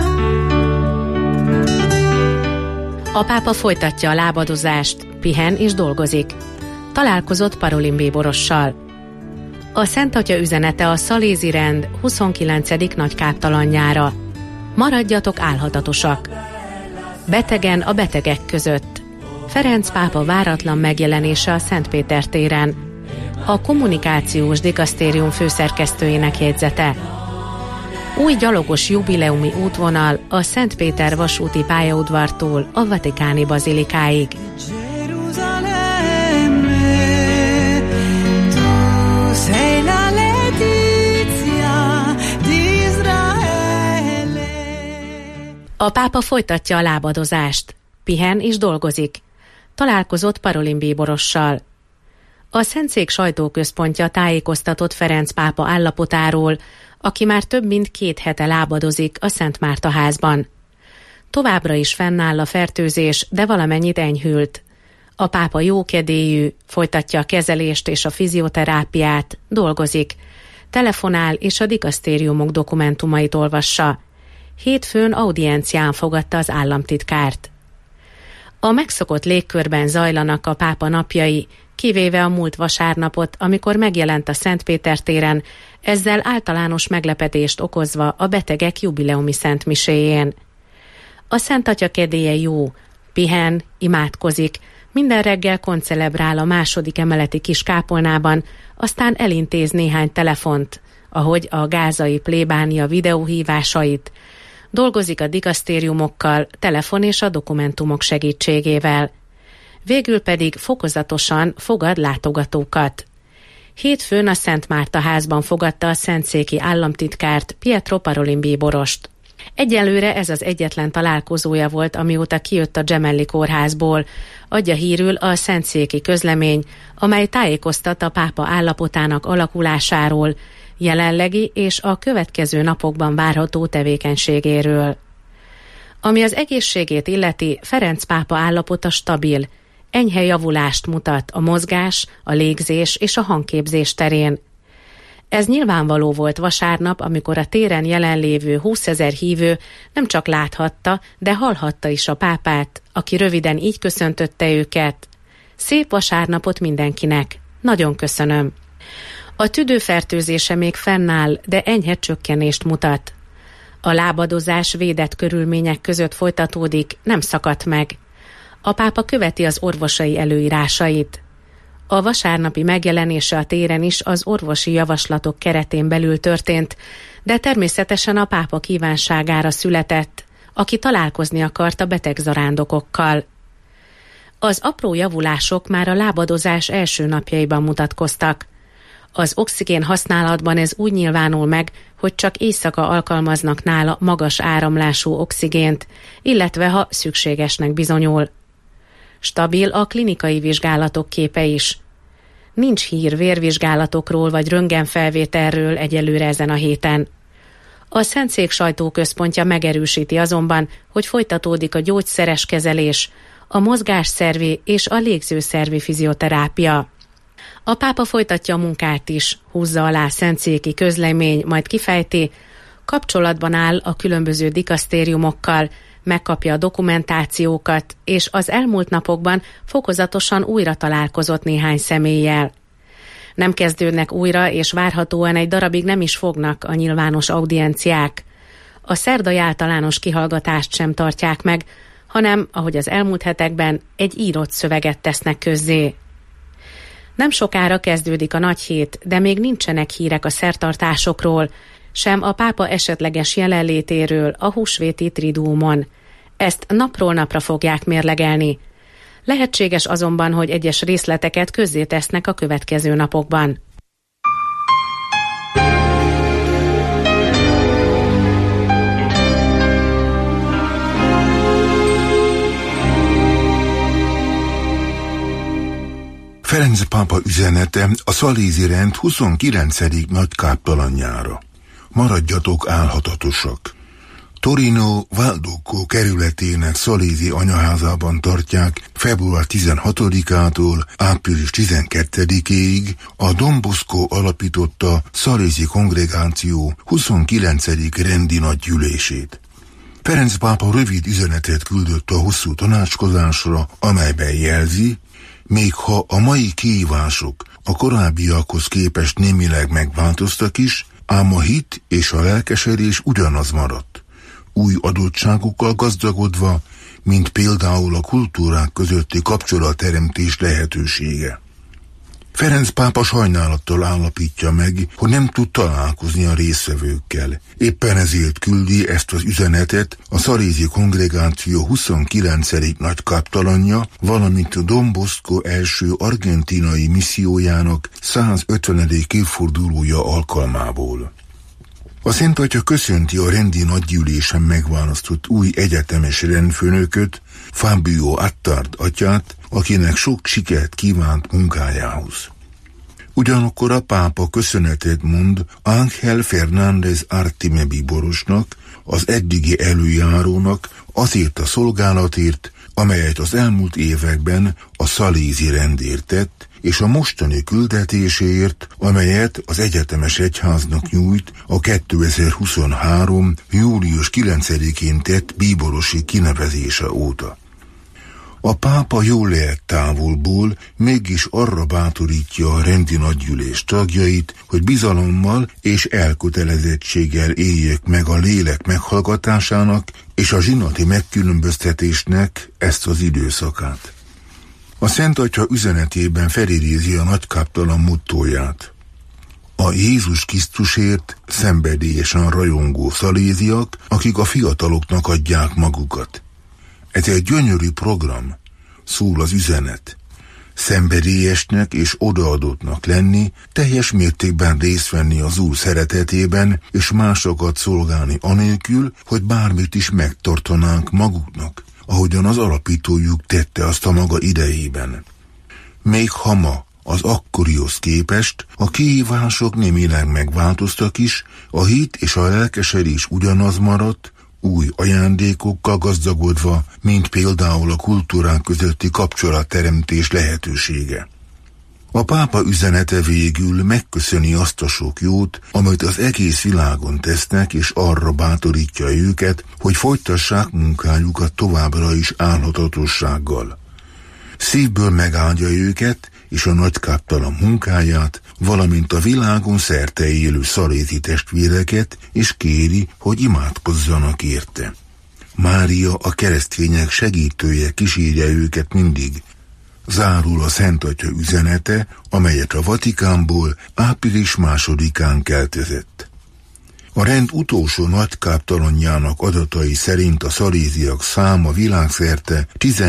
a pápa folytatja a lábadozást, pihen és dolgozik. Találkozott Parolin bíborossal. A Szent Atya üzenete a szalézi rend huszonkilencedik nagykáptalanjára. Maradjatok álhatatosak. Betegen a betegek között. Ferenc pápa váratlan megjelenése a Szentpéter téren. A kommunikációs dikasztérium főszerkesztőjének jegyzete. Új gyalogos jubileumi útvonal a Szentpéter vasúti pályaudvartól a Vatikáni bazilikáig. A pápa folytatja a lábadozást. Pihen és dolgozik. Találkozott Parolin bíborossal. A Szentszék sajtóközpontja tájékoztatott Ferenc pápa állapotáról, aki már több mint két hete lábadozik a Szent Márta házban. Továbbra is fennáll a fertőzés, de valamennyit enyhült. A pápa jókedélyű, folytatja a kezelést és a fizioterápiát, dolgozik, telefonál és a dikasztériumok dokumentumait olvassa. Hétfőn audiencián fogadta az államtitkárt. A megszokott légkörben zajlanak a pápa napjai, kivéve a múlt vasárnapot, amikor megjelent a Szentpéter téren, ezzel általános meglepetést okozva a betegek jubileumi szentmiséjén. A Szent Atya kedélye jó, pihen, imádkozik, minden reggel koncelebrál a második emeleti kis kápolnában, aztán elintéz néhány telefont, ahogy a gázai plébánia videóhívásait, dolgozik a dikasztériumokkal, telefon és a dokumentumok segítségével. Végül pedig fokozatosan fogad látogatókat. Hétfőn a Szent Márta házban fogadta a szentszéki államtitkárt, Pietro Parolin bíborost. Egyelőre ez az egyetlen találkozója volt, amióta kijött a Gemelli kórházból, adja hírül a szentszéki közlemény, amely tájékoztat a pápa állapotának alakulásáról, jelenlegi és a következő napokban várható tevékenységéről. Ami az egészségét illeti, Ferenc pápa állapota stabil, enyhe javulást mutat a mozgás, a légzés és a hangképzés terén. Ez nyilvánvaló volt vasárnap, amikor a téren jelenlévő húszezer hívő nem csak láthatta, de hallhatta is a pápát, aki röviden így köszöntötte őket. Szép vasárnapot mindenkinek. Nagyon köszönöm. A tüdőfertőzése még fennáll, de enyhe csökkenést mutat. A lábadozás védett körülmények között folytatódik, nem szakadt meg. A pápa követi az orvosai előírásait. A vasárnapi megjelenése a téren is az orvosi javaslatok keretén belül történt, de természetesen a pápa kívánságára született, aki találkozni akart a beteg zarándokokkal. Az apró javulások már a lábadozás első napjaiban mutatkoztak. Az oxigén használatban ez úgy nyilvánul meg, hogy csak éjszaka alkalmaznak nála magas áramlású oxigént, illetve ha szükségesnek bizonyul. Stabil a klinikai vizsgálatok képe is. Nincs hír vérvizsgálatokról vagy röntgenfelvételről egyelőre ezen a héten. A Szentszék sajtóközpontja megerősíti azonban, hogy folytatódik a gyógyszeres kezelés, a mozgásszervi és a légzőszervi fizioterápia. A pápa folytatja a munkát is, húzza alá szentszéki közlemény, majd kifejti, kapcsolatban áll a különböző dikasztériumokkal, megkapja a dokumentációkat, és az elmúlt napokban fokozatosan újra találkozott néhány személlyel. Nem kezdődnek újra, és várhatóan egy darabig nem is fognak a nyilvános audienciák. A szerdai általános kihallgatást sem tartják meg, hanem, ahogy az elmúlt hetekben, egy írott szöveget tesznek közzé. Nem sokára kezdődik a nagy hét, de még nincsenek hírek a szertartásokról, sem a pápa esetleges jelenlétéről a húsvéti triduumon. Ezt napról napra fogják mérlegelni. Lehetséges azonban, hogy egyes részleteket közzétesznek a következő napokban. Ferenc pápa üzenete a szalézi rend huszonkilencedik nagykáptalanjára. Maradjatok álhatatosak. Torino Valdocco kerületének szalézi anyaházában tartják február tizenhatodikától április tizenkettedikéig a Don Bosco alapította szalézi kongregáció huszonkilencedik rendi nagygyűlését. Ferenc pápa rövid üzenetet küldött a hosszú tanácskozásra, amelyben jelzi, még ha a mai kihívások a korábbiakhoz képest némileg megváltoztak is, ám a hit és a lelkesedés ugyanaz maradt, új adottságokkal gazdagodva, mint például a kultúrák közötti kapcsolatteremtés lehetősége. Ferenc pápa sajnálattal állapítja meg, hogy nem tud találkozni a résztvevőkkel. Éppen ezért küldi ezt az üzenetet a szalézi kongregáció huszonkilencedik nagykáptalanja, valamint a Don Bosco első argentinai missziójának százötvenedik évfordulója alkalmából. A Szent Atya köszönti a rendi nagygyűlésen megválasztott új egyetemes rendfőnököt, Fabio Attard atyát, akinek sok sikert kívánt munkájához. Ugyanakkor a pápa köszönetet mond Ángel Fernández Artime bíborosnak, az eddigi előjárónak azért a szolgálatért, amelyet az elmúlt években a szalézi rendért tett, és a mostani küldetéséért, amelyet az egyetemes egyháznak nyújt a kétezer-huszonhárom. július kilencedikén tett bíborosi kinevezése óta. A pápa jól lehet távolból, mégis arra bátorítja a rendi nagygyűlés tagjait, hogy bizalommal és elkötelezettséggel éljék meg a lélek meghallgatásának és a zsinati megkülönböztetésnek ezt az időszakát. A Szent Atya üzenetében felidézi a nagykáptalan mottóját. A Jézus Krisztusért szenvedélyesen rajongó szaléziak, akik a fiataloknak adják magukat. Ez egy gyönyörű program, szól az üzenet. Szenvedélyesnek és odaadottnak lenni, teljes mértékben részt venni az Úr szeretetében, és másokat szolgálni anélkül, hogy bármit is megtartanánk maguknak, ahogyan az alapítójuk tette azt a maga idejében. Még ha ma az akkorihoz képest a kihívások némileg megváltoztak is, a hit és a lelkesedés ugyanaz maradt, új ajándékokkal gazdagodva, mint például a kultúrák közötti kapcsolatteremtés lehetősége. A pápa üzenete végül megköszöni azt a sok jót, amit az egész világon tesznek, és arra bátorítja őket, hogy folytassák munkájukat továbbra is álhatatossággal. Szívből megáldja őket és a nagykáptalan munkáját, valamint a világon szerte élő szalézi testvéreket, és kéri, hogy imádkozzanak érte. Mária, a keresztények segítője, kísérje őket mindig. Zárul a Szent Atya üzenete, amelyet a Vatikánból április másodikán keltezett. A rend utolsó nagykáptalanjának adatai szerint a szaléziak száma világszerte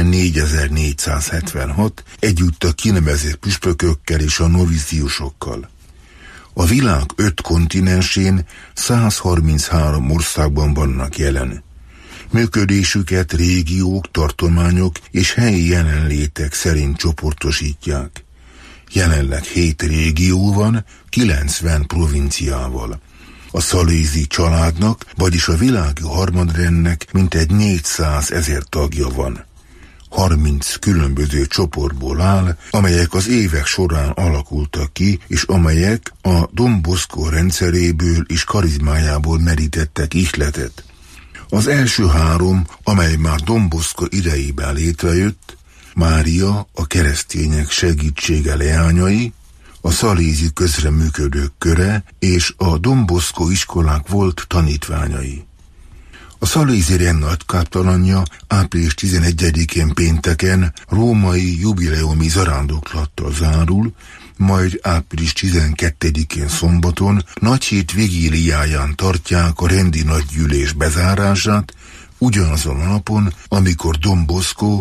tizennégyezer-négyszázhetvenhat, együtt a kinevezett püspökökkel és a novíciusokkal. A világ öt kontinensén százharminchárom országban vannak jelen. Működésüket régiók, tartományok és helyi jelenlétek szerint csoportosítják. Jelenleg hét régió van, kilencven provinciával. A szalézi családnak, vagyis a világi harmadrendnek mintegy négyszázezer tagja van. harminc különböző csoportból áll, amelyek az évek során alakultak ki, és amelyek a Don Bosco rendszeréből és karizmájából merítettek ihletet. Az első három, amely már Don Bosco idejében létrejött, Mária, a keresztények segítsége leányai, a szalézi közreműködők köre és a Don Bosco iskolák volt tanítványai. A szalézi rend nagykáptalanja április tizenegyedikén pénteken római jubileumi zarándoklattal zárul, majd április tizenkettedikén szombaton nagyhét vigíliáján tartják a rendi nagygyűlés bezárását, ugyanazon a napon, amikor Don Bosco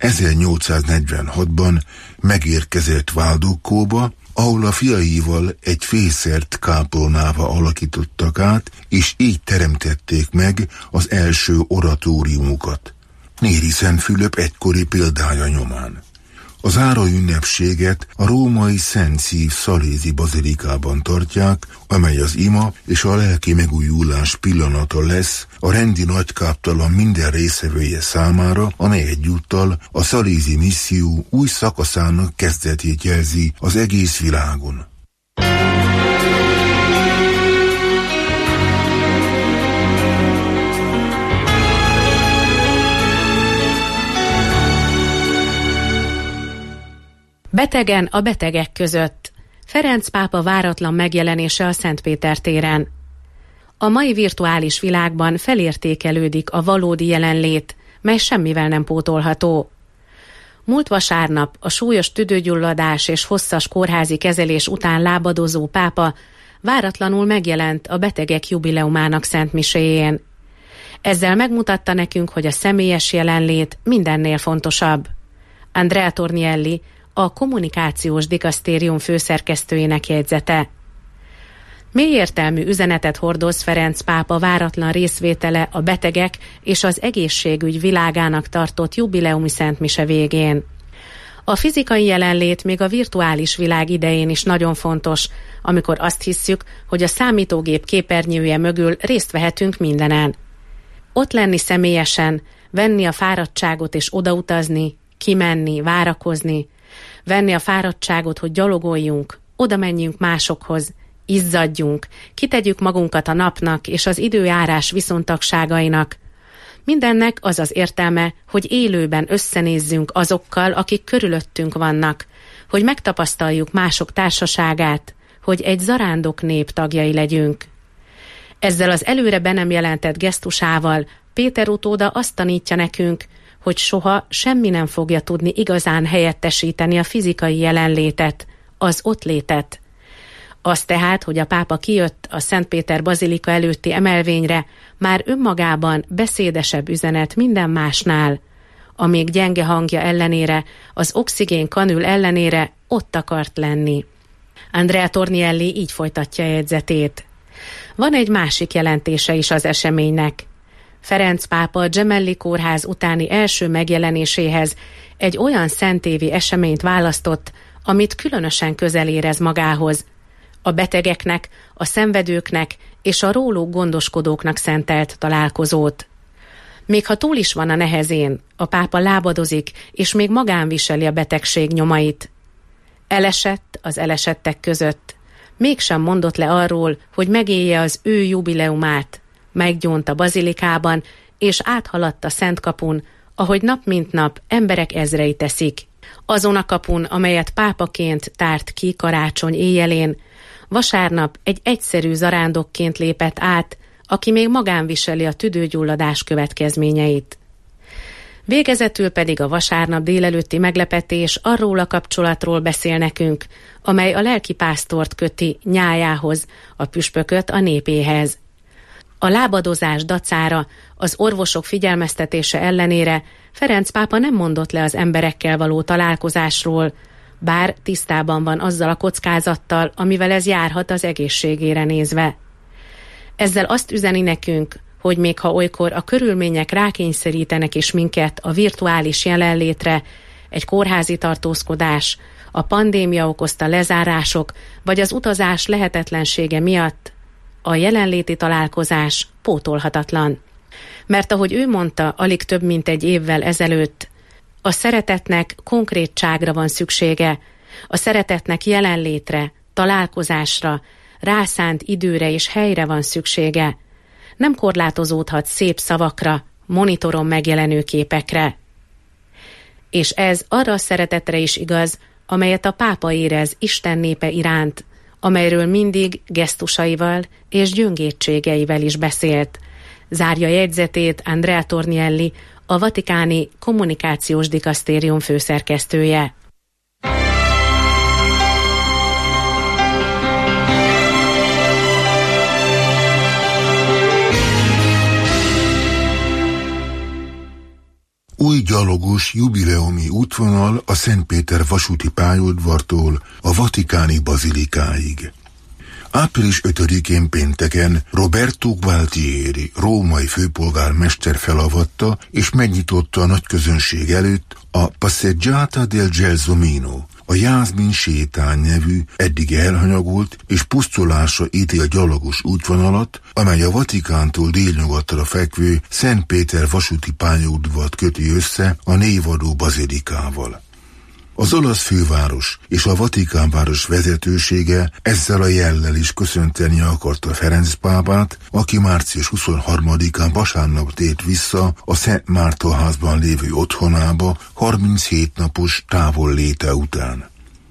ezernyolcszáznegyvenhatban megérkezett Valdoccóba, ahol a fiaival egy fészert kápolnába alakítottak át, és így teremtették meg az első oratóriumukat. Néri Szent Fülöp egykori példája nyomán. A záró ünnepséget a római Szent Szív szalézi bazilikában tartják, amely az ima és a lelki megújulás pillanata lesz a rendi nagykáptalan minden részevője számára, amely egyúttal a szalézi misszió új szakaszának kezdetét jelzi az egész világon. Betegen a betegek között. Ferenc pápa váratlan megjelenése a Szentpéter téren. A mai virtuális világban felértékelődik a valódi jelenlét, mely semmivel nem pótolható. Múlt vasárnap a súlyos tüdőgyulladás és hosszas kórházi kezelés után lábadozó pápa váratlanul megjelent a betegek jubileumának szentmiséjén. Ezzel megmutatta nekünk, hogy a személyes jelenlét mindennél fontosabb. Andrea Tornielli, a kommunikációs dikasztérium főszerkesztőjének jegyzete. Mélyértelmű üzenetet hordoz Ferenc pápa váratlan részvétele a betegek és az egészségügy világának tartott jubileumi szentmise végén. A fizikai jelenlét még a virtuális világ idején is nagyon fontos, amikor azt hisszük, hogy a számítógép képernyője mögül részt vehetünk mindenen. Ott lenni személyesen, venni a fáradtságot és odautazni, kimenni, várakozni, venni a fáradtságot, hogy gyalogoljunk, oda menjünk másokhoz, izzadjunk, kitegyük magunkat a napnak és az időjárás viszontagságainak. Mindennek az az értelme, hogy élőben összenézzünk azokkal, akik körülöttünk vannak, hogy megtapasztaljuk mások társaságát, hogy egy zarándok nép tagjai legyünk. Ezzel az előre be nem jelentett gesztusával Péter utóda azt tanítja nekünk, hogy soha semmi nem fogja tudni igazán helyettesíteni a fizikai jelenlétet, az ottlétet. Az tehát, hogy a pápa kijött a Szentpéter bazilika előtti emelvényre, már önmagában beszédesebb üzenet minden másnál. A még gyenge hangja ellenére, az oxigén kanül ellenére ott akart lenni. Andrea Tornielli így folytatja jegyzetét. Van egy másik jelentése is az eseménynek. Ferenc pápa a Gemelli kórház utáni első megjelenéséhez egy olyan szentévi eseményt választott, amit különösen közel érez magához. A betegeknek, a szenvedőknek és a róluk gondoskodóknak szentelt találkozót. Még ha túl is van a nehezén, a pápa lábadozik, és még magán viseli a betegség nyomait. Elesett az elesettek között. Mégsem mondott le arról, hogy megélje az ő jubileumát. Meggyónt a bazilikában, és áthaladt a Szent kapun, ahogy nap mint nap emberek ezrei teszik. Azon a kapun, amelyet pápaként tárt ki karácsony éjjelén, vasárnap egy egyszerű zarándokként lépett át, aki még magán viseli a tüdőgyulladás következményeit. Végezetül pedig a vasárnap délelőtti meglepetés arról a kapcsolatról beszél nekünk, amely a lelkipásztort köti nyájához, a püspököt a népéhez. A lábadozás dacára, az orvosok figyelmeztetése ellenére Ferenc pápa nem mondott le az emberekkel való találkozásról, bár tisztában van azzal a kockázattal, amivel ez járhat az egészségére nézve. Ezzel azt üzeni nekünk, hogy még ha olykor a körülmények rákényszerítenek is minket a virtuális jelenlétre, egy kórházi tartózkodás, a pandémia okozta lezárások, vagy az utazás lehetetlensége miatt, a jelenléti találkozás pótolhatatlan. Mert ahogy ő mondta alig több mint egy évvel ezelőtt, a szeretetnek konkrétságra van szüksége, a szeretetnek jelenlétre, találkozásra, rászánt időre és helyre van szüksége. Nem korlátozódhat szép szavakra, monitoron megjelenő képekre. És ez arra a szeretetre is igaz, amelyet a pápa érez Isten népe iránt, amelyről mindig gesztusaival és gyöngétségeivel is beszélt. Zárja jegyzetét Andrea Tornielli, a vatikáni kommunikációs dikasztérium főszerkesztője. Új gyalogos jubileumi útvonal a Szentpéter vasúti pályaudvartól a vatikáni bazilikáig. április ötödikén pénteken Roberto Gualtieri, római főpolgármester felavatta és megnyitotta a nagyközönség előtt a Passeggiata del Gelsomino, a Jászmin sétány nevű, eddig elhanyagolt és pusztulásra ítél gyalogos útvonalat, amely a Vatikántól délnyugatra fekvő Szentpéter vasúti pályaudvart köti össze a névadó bazilikával. Az olasz főváros és a Vatikánváros vezetősége ezzel a jellel is köszönteni akarta Ferenc pápát, aki március huszonharmadikán vasárnap tért vissza a Szent Márton házban lévő otthonába harminchét napos távol léte után.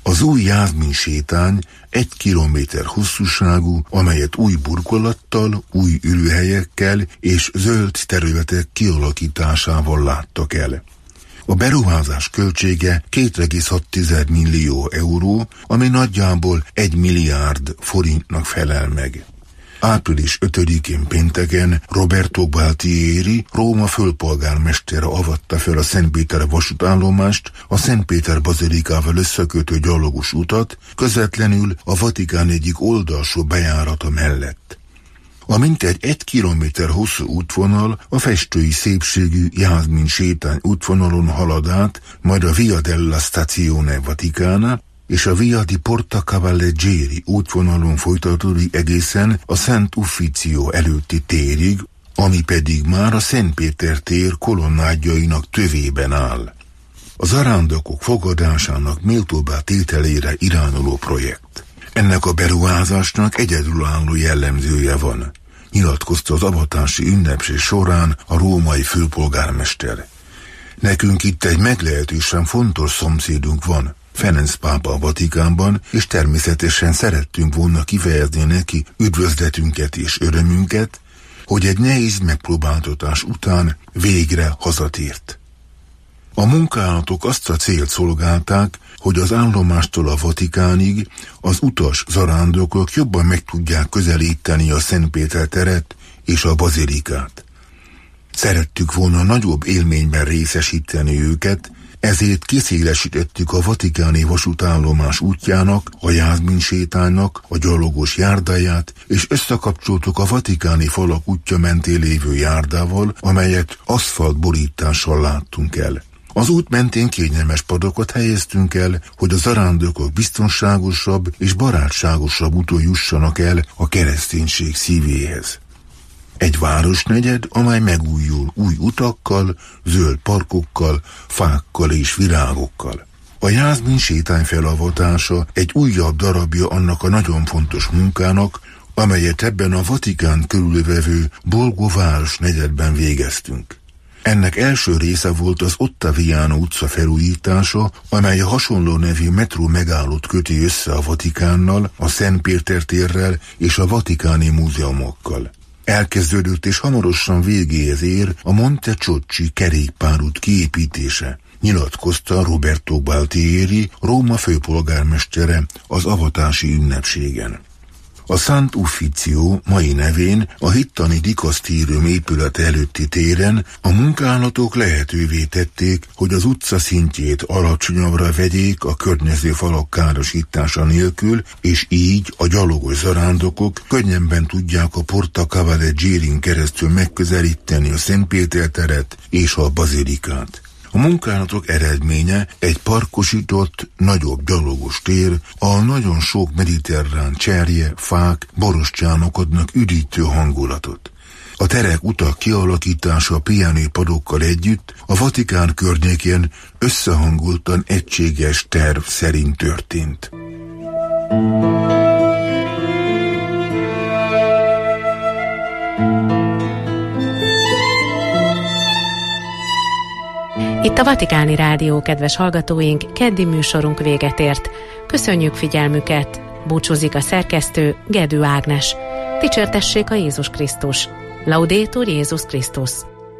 Az új Jászmin sétány egy kilométer hosszúságú, amelyet új burkolattal, új ülőhelyekkel és zöld területek kialakításával láttak el. A beruházás költsége két egész hat millió euró, ami nagyjából egy milliárd forintnak felel meg. április ötödikén pénteken Roberto Gualtieri, Róma főpolgármestere avatta fel a Szentpéter vasútállomást, a Szentpéter bazilikával összekötő gyalogos utat, közvetlenül a Vatikán egyik oldalsó bejárata mellett. A mintegy egy kilométer hosszú útvonal a festői szépségű Jászmin sétány útvonalon halad át, majd a Via della Stazione Vaticana és a Via di Porta Cavalleggeri útvonalon folytatódik egészen a Szent Ufficio előtti térig, ami pedig már a Szentpéter tér kolonnádjainak tövében áll. A zarándokok fogadásának méltóbbá tételére irányuló projekt. Ennek a beruházásnak egyedülálló jellemzője van, nyilatkozta az avatási ünnepség során a római főpolgármester. Nekünk itt egy meglehetősen fontos szomszédunk van, Ferenc pápa a Vatikánban, és természetesen szerettünk volna kifejezni neki üdvözletünket és örömünket, hogy egy nehéz megpróbáltatás után végre hazatért. A munkálatok azt a célt szolgálták, hogy az állomástól a Vatikánig az utas zarándokok jobban meg tudják közelíteni a Szentpéter teret és a bazilikát. Szerettük volna nagyobb élményben részesíteni őket, ezért kiszélesítettük a vatikáni vasútállomás útjának, a Jászmin sétánynak, a gyalogos járdáját, és összekapcsoltuk a vatikáni falak útja mentén lévő járdával, amelyet aszfaltborítással láttunk el. Az út mentén kényelmes padokat helyeztünk el, hogy a zarándokok biztonságosabb és barátságosabb úton jussanak el a kereszténység szívéhez. Egy városnegyed, amely megújul új utakkal, zöld parkokkal, fákkal és virágokkal. A Jászmin sétány felavatása egy újabb darabja annak a nagyon fontos munkának, amelyet ebben a Vatikán körülvevő Bolgó városnegyedben végeztünk. Ennek első része volt az Ottaviano utca felújítása, amely a hasonló nevű metró megállót köti össze a Vatikánnal, a Szentpéter térrel és a vatikáni múzeumokkal. Elkezdődött és hamarosan végéhez ér a Monte Ciocci kerékpárút kiépítése, nyilatkozta Roberto Gualtieri, Róma főpolgármestere az avatási ünnepségen. A Sant Ufficio mai nevén a hittani dikasztérium épülete előtti téren a munkálatok lehetővé tették, hogy az utca szintjét alacsonyabbra vegyék a környező falak károsítása nélkül, és így a gyalogos zarándokok könnyebben tudják a Porta Cavalleggerin keresztül megközelíteni a Szentpéter teret és a bazilikát. A munkálatok eredménye egy parkosított, nagyobb gyalogos tér, ahol nagyon sok mediterrán cserje, fák, borostyánok adnak üdítő hangulatot. A terek utak kialakítása pihenőpadokkal együtt a Vatikán környékén összehangoltan egységes terv szerint történt. Itt a Vatikáni Rádió, kedves hallgatóink, keddi műsorunk véget ért. Köszönjük figyelmüket! Búcsúzik a szerkesztő, Gedő Ágnes. Dicsértessék a Jézus Krisztus! Laudetur Jézus Krisztus!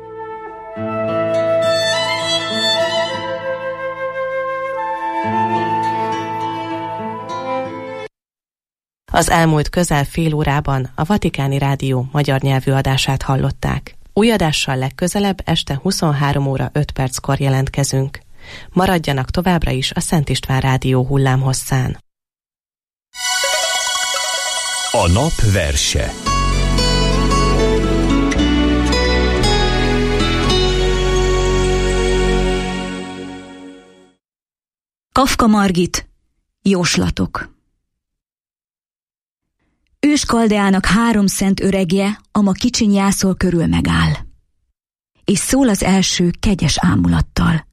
Az elmúlt közel fél órában a Vatikáni Rádió magyar nyelvű adását hallották. Új adással legközelebb este huszonhárom óra öt perckor jelentkezünk. Maradjanak továbbra is a Szent István Rádió hullámhosszán. A nap verse. Kafka Margit, Jóslatok. Őskaldeának három szent öregje, ama kicsiny jászol körül megáll. És szól az első kegyes ámulattal.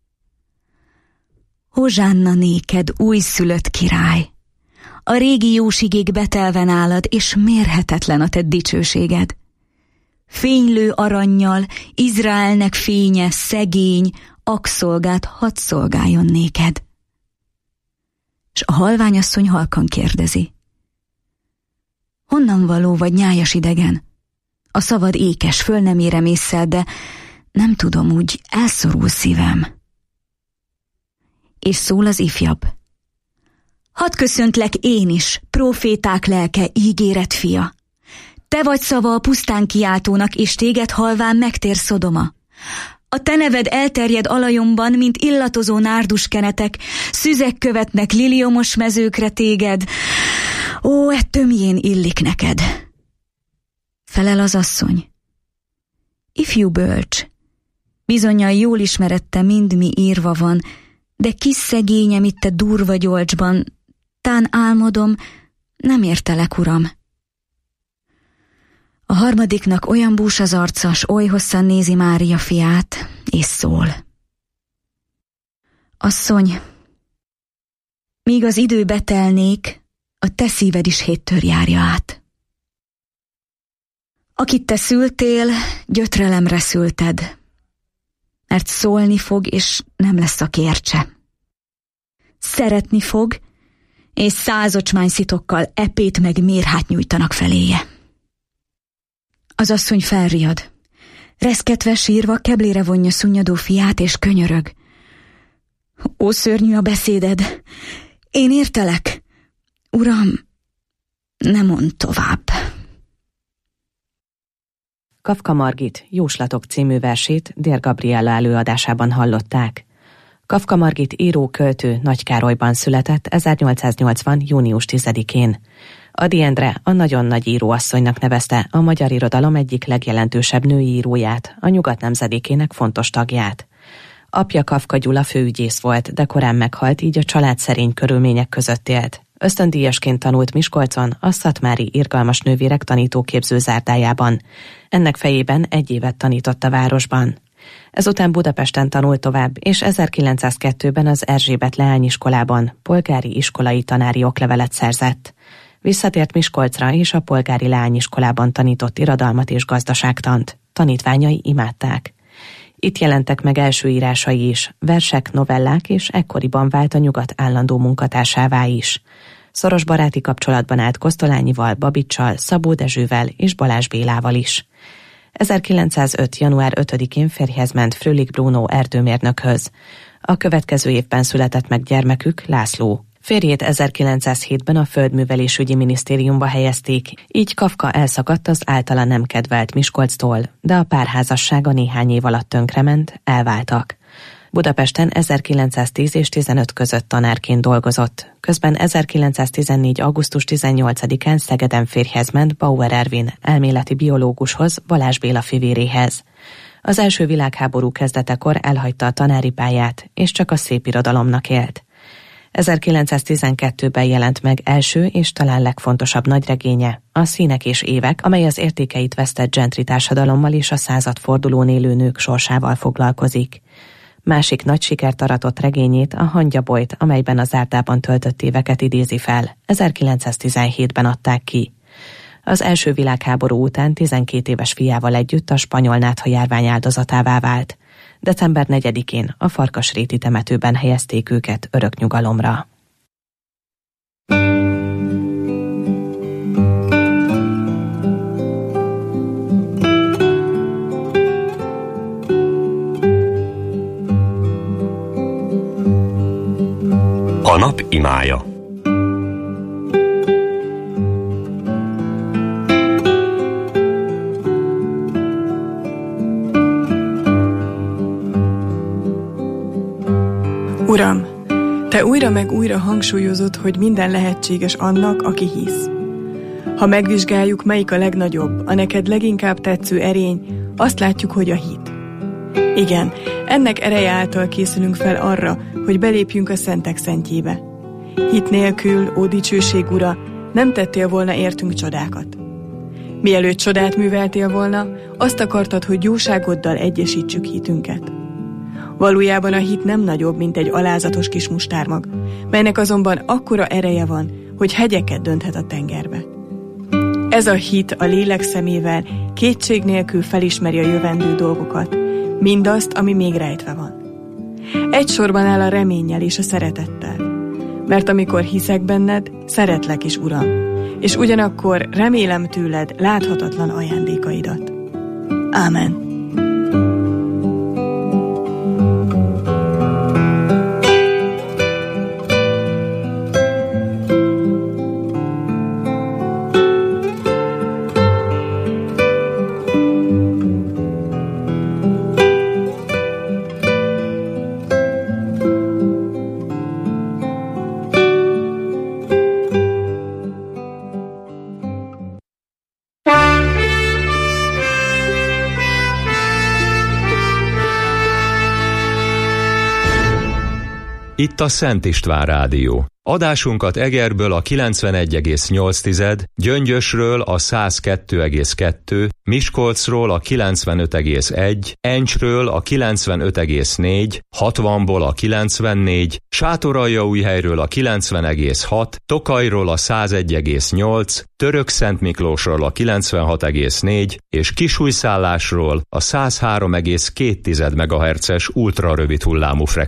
Hozsánna néked, újszülött király! A régi jósigék betelve nálad, és mérhetetlen a te dicsőséged. Fénylő arannyal, Izraelnek fénye, szegény, akszolgát hadd szolgáljon néked. s a halványasszony halkan kérdezi. Honnan való vagy, nyájas idegen? A szavad ékes, föl nem érem ésszel, de nem tudom, úgy elszorul szívem. És szól az ifjabb. Hadd köszöntlek én is, próféták lelke, ígéret fia. Te vagy szava a pusztán kiáltónak, és téged halván megtér Szodoma. A te neved elterjed alajomban, mint illatozó nárduskenetek, szüzek követnek liliomos mezőkre téged. Ó, e tömjén illik neked. Felel az asszony. Ifjú bölcs, bizonnyal jól ismerette, mind mi írva van, de kis szegényem itt a durva gyolcsban, tán álmodom, nem értelek, uram. A harmadiknak olyan bús az arca, s oly hosszan nézi Mária fiát, és szól. Asszony, míg az idő betelnék, a te szíved is héttől járja át. Akit te szültél, gyötrelemre szülted, mert szólni fog, és nem lesz a kércse. Szeretni fog, és száz ocsmányszitokkal epét meg mérhát nyújtanak feléje. Az asszony felriad. Reszketve, sírva keblére vonja szunnyadó fiát, és könyörög. Ó, szörnyű a beszéded! Én értelek! Uram, ne mondd tovább! Kafka Margit Jóslatok című versét Dér Gabriella előadásában hallották. Kafka Margit író-költő Nagykárolyban született ezernyolcszáznyolcvan. június tizedikén. Ady Endre a nagyon nagy íróasszonynak nevezte a magyar irodalom egyik legjelentősebb női íróját, a Nyugat nemzedékének fontos tagját. Apja Kafka Gyula főügyész volt, de korán meghalt, így a család szerény körülmények között élt. Ösztöndíjasként tanult Miskolcon, a Szatmári Irgalmas Nővérek tanítóképző zárdájában. Ennek fejében egy évet tanított a városban. Ezután Budapesten tanult tovább, és ezerkilencszázkettőben az Erzsébet leányiskolában polgári iskolai tanári oklevelet szerzett. Visszatért Miskolcra, és a polgári leányiskolában tanított irodalmat és gazdaságtant. Tanítványai imádták. Itt jelentek meg első írásai is, versek, novellák, és ekkoriban vált a Nyugat állandó munkatársává is. Szoros baráti kapcsolatban állt Kosztolányival, Babicsal, Szabó Dezsővel és Balázs Bélával is. ezerkilencszázöt. január ötödikén férjhez ment Frölich Bruno erdőmérnökhöz. A következő évben született meg gyermekük, László. Férjét ezerkilencszázhétben a Földművelésügyi Minisztériumba helyezték, így Kafka elszakadt az általa nem kedvelt Miskolctól, de a párházassága néhány év alatt tönkrement, elváltak. Budapesten ezerkilencszáztíz és tizenöt között tanárként dolgozott, közben ezerkilencszáztizennégy. augusztus tizennyolcadikán Szegeden férjhez ment Bauer Ervin elméleti biológushoz, Balázs Béla fivéréhez. Az első világháború kezdetekor elhagyta a tanári pályát, és csak a szépirodalomnak élt. ezerkilencszáztizenkettőben jelent meg első és talán legfontosabb nagyregénye, a Színek és évek, amely az értékeit vesztett gentry társadalommal és a századfordulón élő nők sorsával foglalkozik. Másik nagy sikert aratott regényét, a Hangyabolyt, amelyben a zárdában töltött éveket idézi fel, ezerkilencszáztizenhétben adták ki. Az első világháború után tizenkét éves fiával együtt a spanyol nátha járvány áldozatává vált. december negyedikén a Farkasréti temetőben helyezték őket örök nyugalomra. A nap imája. Uram, te újra meg újra hangsúlyozod, hogy minden lehetséges annak, aki hisz. Ha megvizsgáljuk, melyik a legnagyobb, a neked leginkább tetsző erény, azt látjuk, hogy a hit. Igen, ennek ereje által készülünk fel arra, hogy belépjünk a szentek szentjébe. Hit nélkül, ó dicsőség ura, nem tettél volna értünk csodákat. Mielőtt csodát műveltél volna, azt akartad, hogy jóságoddal egyesítsük hitünket. Valójában a hit nem nagyobb, mint egy alázatos kis mustármag, melynek azonban akkora ereje van, hogy hegyeket dönthet a tengerbe. Ez a hit a lélek szemével kétség nélkül felismeri a jövendő dolgokat, mindazt, ami még rejtve van. Egy sorban áll a reménnyel és a szeretettel. mert amikor hiszek benned, szeretlek is, Uram, és ugyanakkor remélem tőled láthatatlan ajándékaidat. Ámen. Itt a Szent István Rádió. Adásunkat Egerből a kilencvenegy egész nyolc, Gyöngyösről a száz kettő egész kettő, Miskolcról a kilencvenöt egész egy, Encsről a kilencvenöt egész négy, hatvanból a kilencvennégy, Sátoraljaújhelyről a kilencven egész hat, Tokajról a száz egy egész nyolc, Törökszentmiklósról a kilencvenhat egész négy és Kisújszállásról a száz három egész két megahertzes ultrarövid hullámú frekvencián.